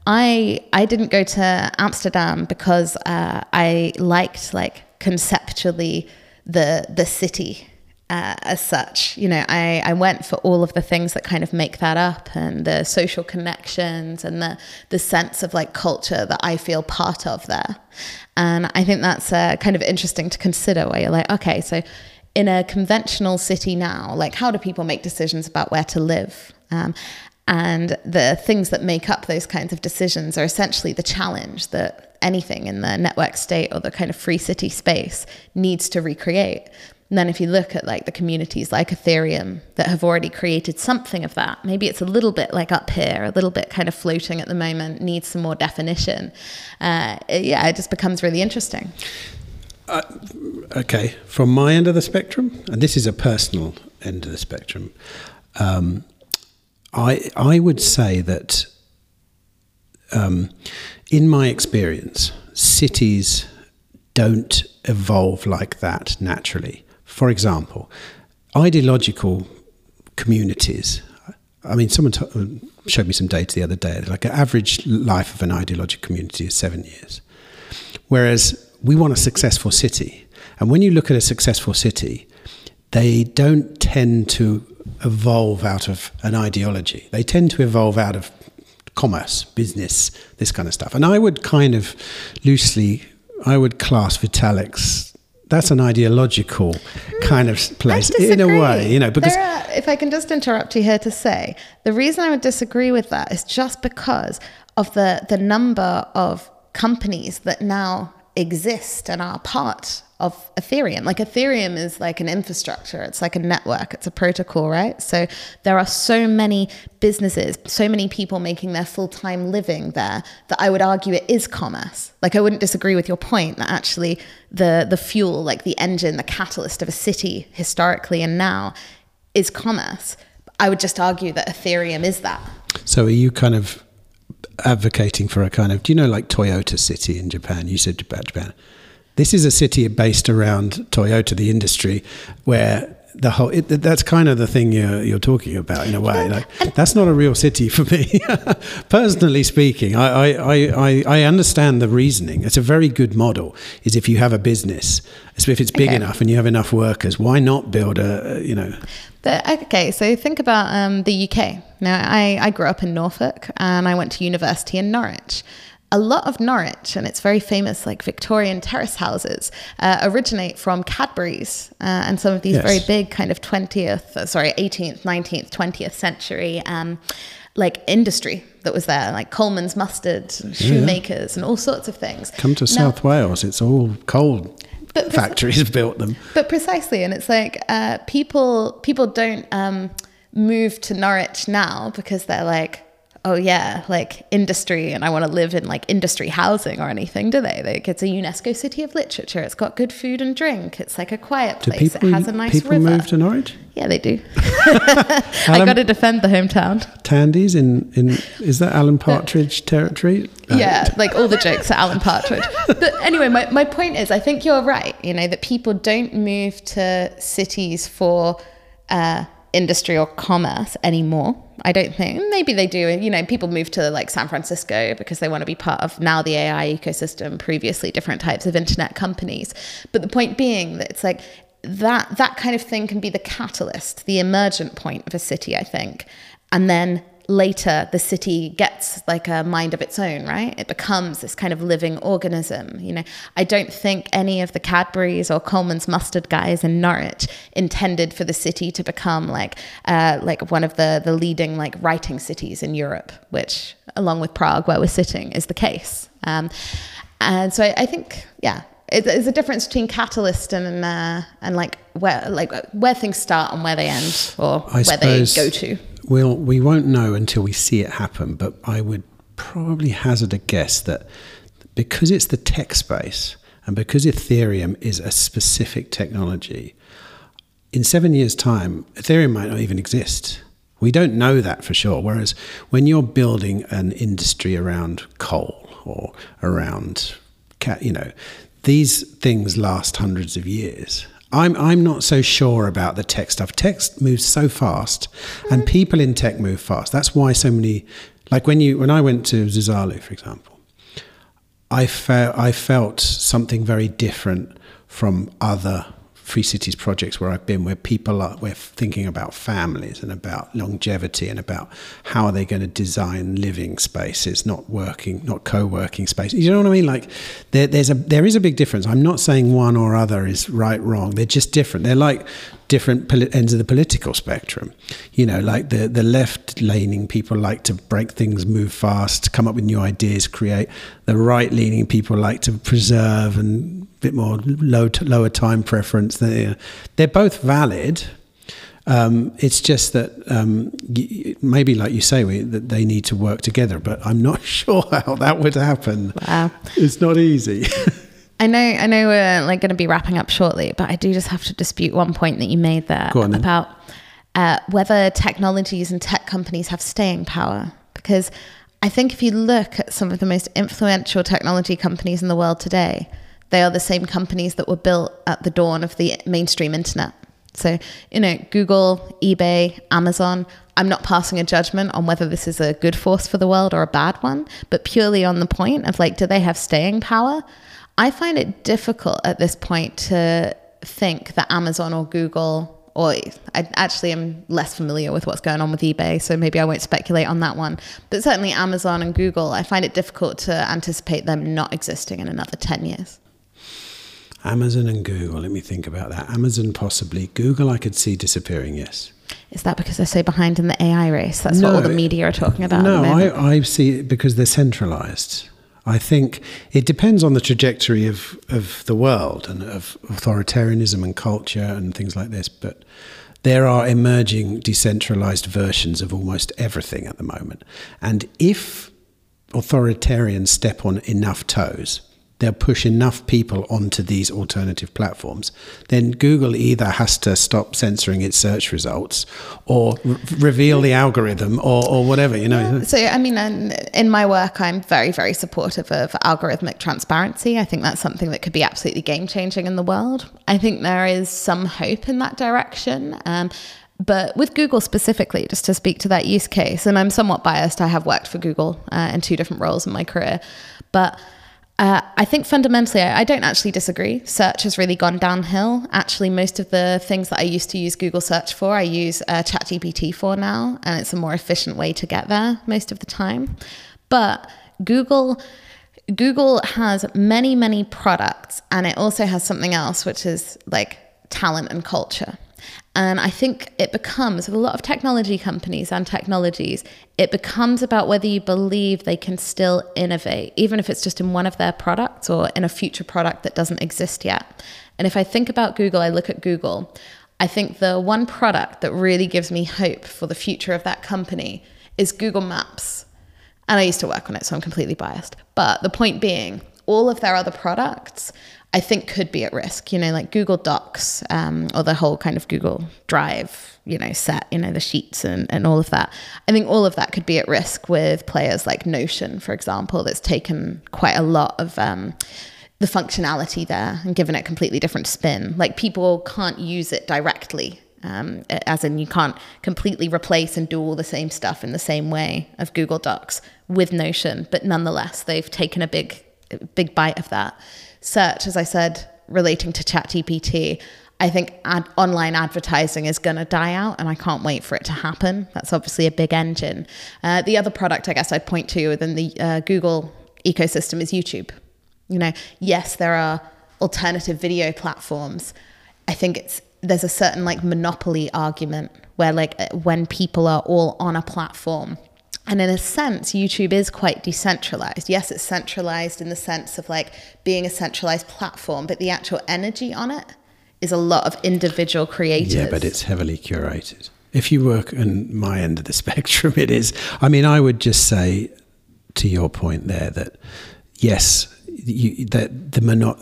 I I didn't go to Amsterdam because uh, I liked like conceptually the the city uh, as such. You know, I, I went for all of the things that kind of make that up, and the social connections and the the sense of like culture that I feel part of there. And I think that's uh, kind of interesting to consider, where you're like, okay, so in a conventional city now, like how do people make decisions about where to live? Um, and the things that make up those kinds of decisions are essentially the challenge that anything in the network state or the kind of free city space needs to recreate. And then if you look at like the communities like Ethereum that have already created something of that, maybe it's a little bit like up here, a little bit kind of floating at the moment, needs some more definition. Uh, yeah, it just becomes really interesting. Uh, okay, from my end of the spectrum, and this is a personal end of the spectrum, um, I I would say that um, in my experience, cities don't evolve like that naturally. For example, ideological communities. I mean, someone t- showed me some data the other day. Like an average life of an ideological community is seven years. Whereas we want a successful city. And when you look at a successful city, they don't tend to evolve out of an ideology. They tend to evolve out of commerce, business, this kind of stuff. And I would kind of loosely, I would class Vitalik's, that's an ideological kind of place in a way, you know, because are, if I can just interrupt you here to say, the reason I would disagree with that is just because of the, the number of companies that now exist and are part of Ethereum. Like Ethereum is like an infrastructure. It's like a network. It's a protocol, right? So there are so many businesses, so many people making their full-time living there that I would argue it is commerce. Like I wouldn't disagree with your point that actually the the fuel, like the engine, the catalyst of a city historically and now is commerce. I would just argue that Ethereum is that. So are you kind of advocating for a kind of, do you know, like Toyota City in Japan? You said about Japan. This is a city based around Toyota, the industry, where the whole it, that's kind of the thing you're you're talking about in a way. Like, that's not a real city for me, personally speaking. I, I I I understand the reasoning. It's a very good model. Is if you have a business, if it's big okay. enough and you have enough workers, why not build a you know? But, okay, so think about um, the U K. Now, I I grew up in Norfolk and I went to university in Norwich. A lot of Norwich, and it's very famous, like Victorian terrace houses, uh, originate from Cadbury's uh, and some of these yes. very big kind of twentieth, uh, sorry, eighteenth, nineteenth, twentieth century um, like industry that was there, like Coleman's mustard, and shoemakers, yeah. and all sorts of things. Come to now, South Wales, it's all coal but factories have built them. But precisely, and it's like uh, people people don't um, move to Norwich now because they're like, oh yeah, like industry, and I want to live in like industry housing or anything, do they? Like, it's a UNESCO City of Literature. It's got good food and drink. It's like a quiet place. Do people, it has a nice people river. move to Norwich? Yeah, they do. I got to defend the hometown. Tandies in, in is that Alan Partridge territory? Yeah, uh, like all the jokes are Alan Partridge. But anyway, my, my point is, I think you're right, you know, that people don't move to cities for uh, industry or commerce anymore. I don't think, maybe they do, you know, people move to like San Francisco because they want to be part of now the A I ecosystem, previously different types of internet companies. But the point being that it's like that, that kind of thing can be the catalyst, the emergent point of a city, I think. And then later the city gets like a mind of its own, right? It becomes this kind of living organism. You know, I don't think any of the Cadbury's or Coleman's mustard guys in Norwich intended for the city to become like uh, like one of the the leading like writing cities in Europe, which along with Prague, where we're sitting, is the case. Um, and so I, I think, yeah, it, there's a difference between catalyst and uh, and like where like where things start and where they end, or I where they go to. We'll, we won't know until we see it happen, but I would probably hazard a guess that because it's the tech space and because Ethereum is a specific technology, in seven years' time, Ethereum might not even exist. We don't know that for sure. Whereas when you're building an industry around coal or around, you know, these things last hundreds of years. I'm I'm not so sure about the tech stuff. Tech moves so fast, and people in tech move fast. That's why so many, like when you when I went to Zuzalu, for example, I felt I felt something very different from other Free Cities projects where I've been, where people are we're thinking about families and about longevity and about how are they going to design living spaces, not working, not co-working spaces. You know what I mean? Like there, there's a there is a big difference. I'm not saying one or other is right, wrong. They're just different. They're like different poli- ends of the political spectrum. You know, like the the left-leaning people like to break things, move fast, come up with new ideas, create. The right-leaning people like to preserve and bit more low to lower time preference. They're, they're both valid. Um, it's just that um, maybe, like you say, we, that they need to work together. But I'm not sure how that would happen. Wow, it's not easy. I know. I know we're like going to be wrapping up shortly, but I do just have to dispute one point that you made there about uh, whether technologies and tech companies have staying power. Because I think if you look at some of the most influential technology companies in the world today, they are the same companies that were built at the dawn of the mainstream internet. So, you know, Google, eBay, Amazon, I'm not passing a judgment on whether this is a good force for the world or a bad one, but purely on the point of like, do they have staying power? I find it difficult at this point to think that Amazon or Google, or I actually am less familiar with what's going on with eBay, so maybe I won't speculate on that one. But certainly Amazon and Google, I find it difficult to anticipate them not existing in another ten years. Amazon and Google, let me think about that. Amazon possibly. Google I could see disappearing, yes. Is that because they're so behind in the A I race? That's no, what all the media are talking about. No, I, I see it because they're centralized. I think it depends on the trajectory of, of the world and of authoritarianism and culture and things like this. But there are emerging decentralized versions of almost everything at the moment. And if authoritarians step on enough toes, they'll push enough people onto these alternative platforms, then Google either has to stop censoring its search results or re- reveal the algorithm or, or whatever, you know. Yeah. So, I mean, in my work, I'm very, very supportive of algorithmic transparency. I think that's something that could be absolutely game-changing in the world. I think there is some hope in that direction. Um, But with Google specifically, just to speak to that use case, and I'm somewhat biased, I have worked for Google uh, in two different roles in my career, but uh, I think fundamentally, I, I don't actually disagree. Search has really gone downhill. Actually, most of the things that I used to use Google Search for, I use uh, ChatGPT for now, and it's a more efficient way to get there most of the time. But Google... Google has many, many products, and it also has something else, which is like talent and culture. And I think it becomes, with a lot of technology companies and technologies, it becomes about whether you believe they can still innovate, even if it's just in one of their products or in a future product that doesn't exist yet. And if I think about Google, I look at Google, I think the one product that really gives me hope for the future of that company is Google Maps. And I used to work on it, so I'm completely biased. But the point being, all of their other products, I think, could be at risk, you know, like Google Docs, um, or the whole kind of Google Drive, you know, set, you know, the sheets and, and all of that. I think all of that could be at risk with players like Notion, for example, that's taken quite a lot of um, the functionality there and given it a completely different spin. Like, people can't use it directly, um, as in you can't completely replace and do all the same stuff in the same way of Google Docs with Notion, but nonetheless, they've taken a big, big bite of that. Search, as I said, relating to ChatGPT, I think ad- online advertising is going to die out, and I can't wait for it to happen. That's obviously a big engine. Uh, the other product I guess I'd point to within the uh, Google ecosystem is YouTube. You know, yes, there are alternative video platforms. I think it's there's a certain like monopoly argument where like when people are all on a platform. And in a sense, YouTube is quite decentralized. Yes, it's centralized in the sense of like being a centralized platform, but the actual energy on it is a lot of individual creators. Yeah, but it's heavily curated. If you work on my end of the spectrum, it is. I mean, I would just say to your point there that, yes, you, that the mono,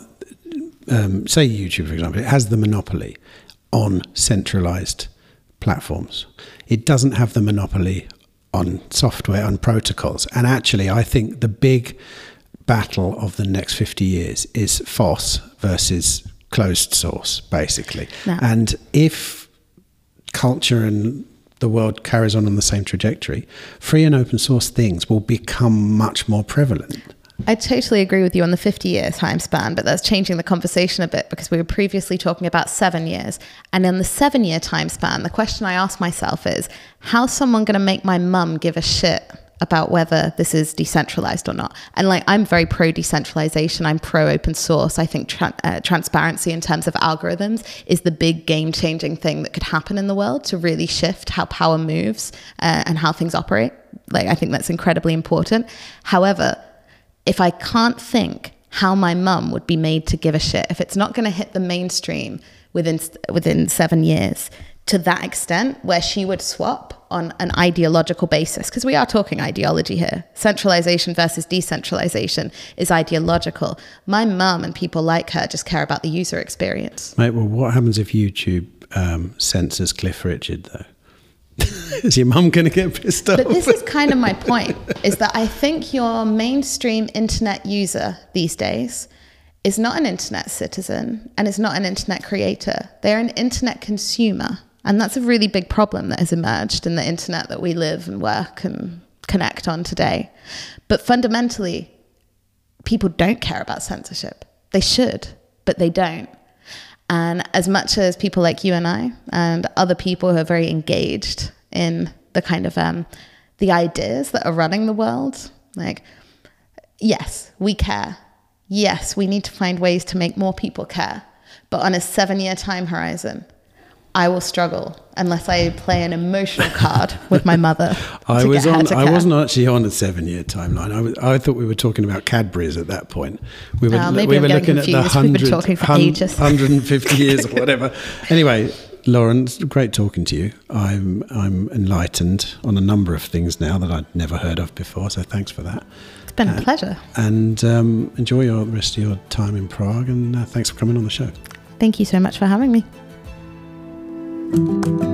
um, say YouTube, for example, it has the monopoly on centralized platforms. It doesn't have the monopoly on software, on protocols. And actually, I think the big battle of the next fifty years is F O S versus closed source, basically. No. And if culture and the world carries on on the same trajectory, free and open source things will become much more prevalent. I totally agree with you on the fifty-year time span, but that's changing the conversation a bit because we were previously talking about seven years. And in the seven-year time span, the question I ask myself is, how's someone going to make my mum give a shit about whether this is decentralized or not? And like, I'm very pro-decentralization. I'm pro-open source. I think tra- uh, transparency in terms of algorithms is the big game-changing thing that could happen in the world to really shift how power moves uh, and how things operate. Like, I think that's incredibly important. However, if I can't think how my mum would be made to give a shit, if it's not going to hit the mainstream within within seven years to that extent where she would swap on an ideological basis, because we are talking ideology here. Centralization versus decentralization is ideological. My mum and people like her just care about the user experience. Mate, well, what happens if YouTube um, censors Cliff Richard, though? Is your mum going to get pissed off? But this is kind of my point, is that I think your mainstream internet user these days is not an internet citizen and is not an internet creator. They're an internet consumer. And that's a really big problem that has emerged in the internet that we live and work and connect on today. But fundamentally, people don't care about censorship. They should, but they don't. And as much as people like you and I and other people who are very engaged in the kind of um, the ideas that are running the world, like, yes, we care. Yes, we need to find ways to make more people care. But on a seven-year time horizon, I will struggle unless I play an emotional card with my mother. I was on. I wasn't actually on a seven-year timeline. I was. I thought we were talking about Cadbury's at that point. We were. Oh, maybe we I'm were getting looking confused. at the hundred, We've been talking for ages. one hundred fifty years or whatever. Anyway, Lauren, it's great talking to you. I'm I'm enlightened on a number of things now that I'd never heard of before, so thanks for that. It's been a uh, pleasure. And um, enjoy your the rest of your time in Prague, and uh, thanks for coming on the show. Thank you so much for having me.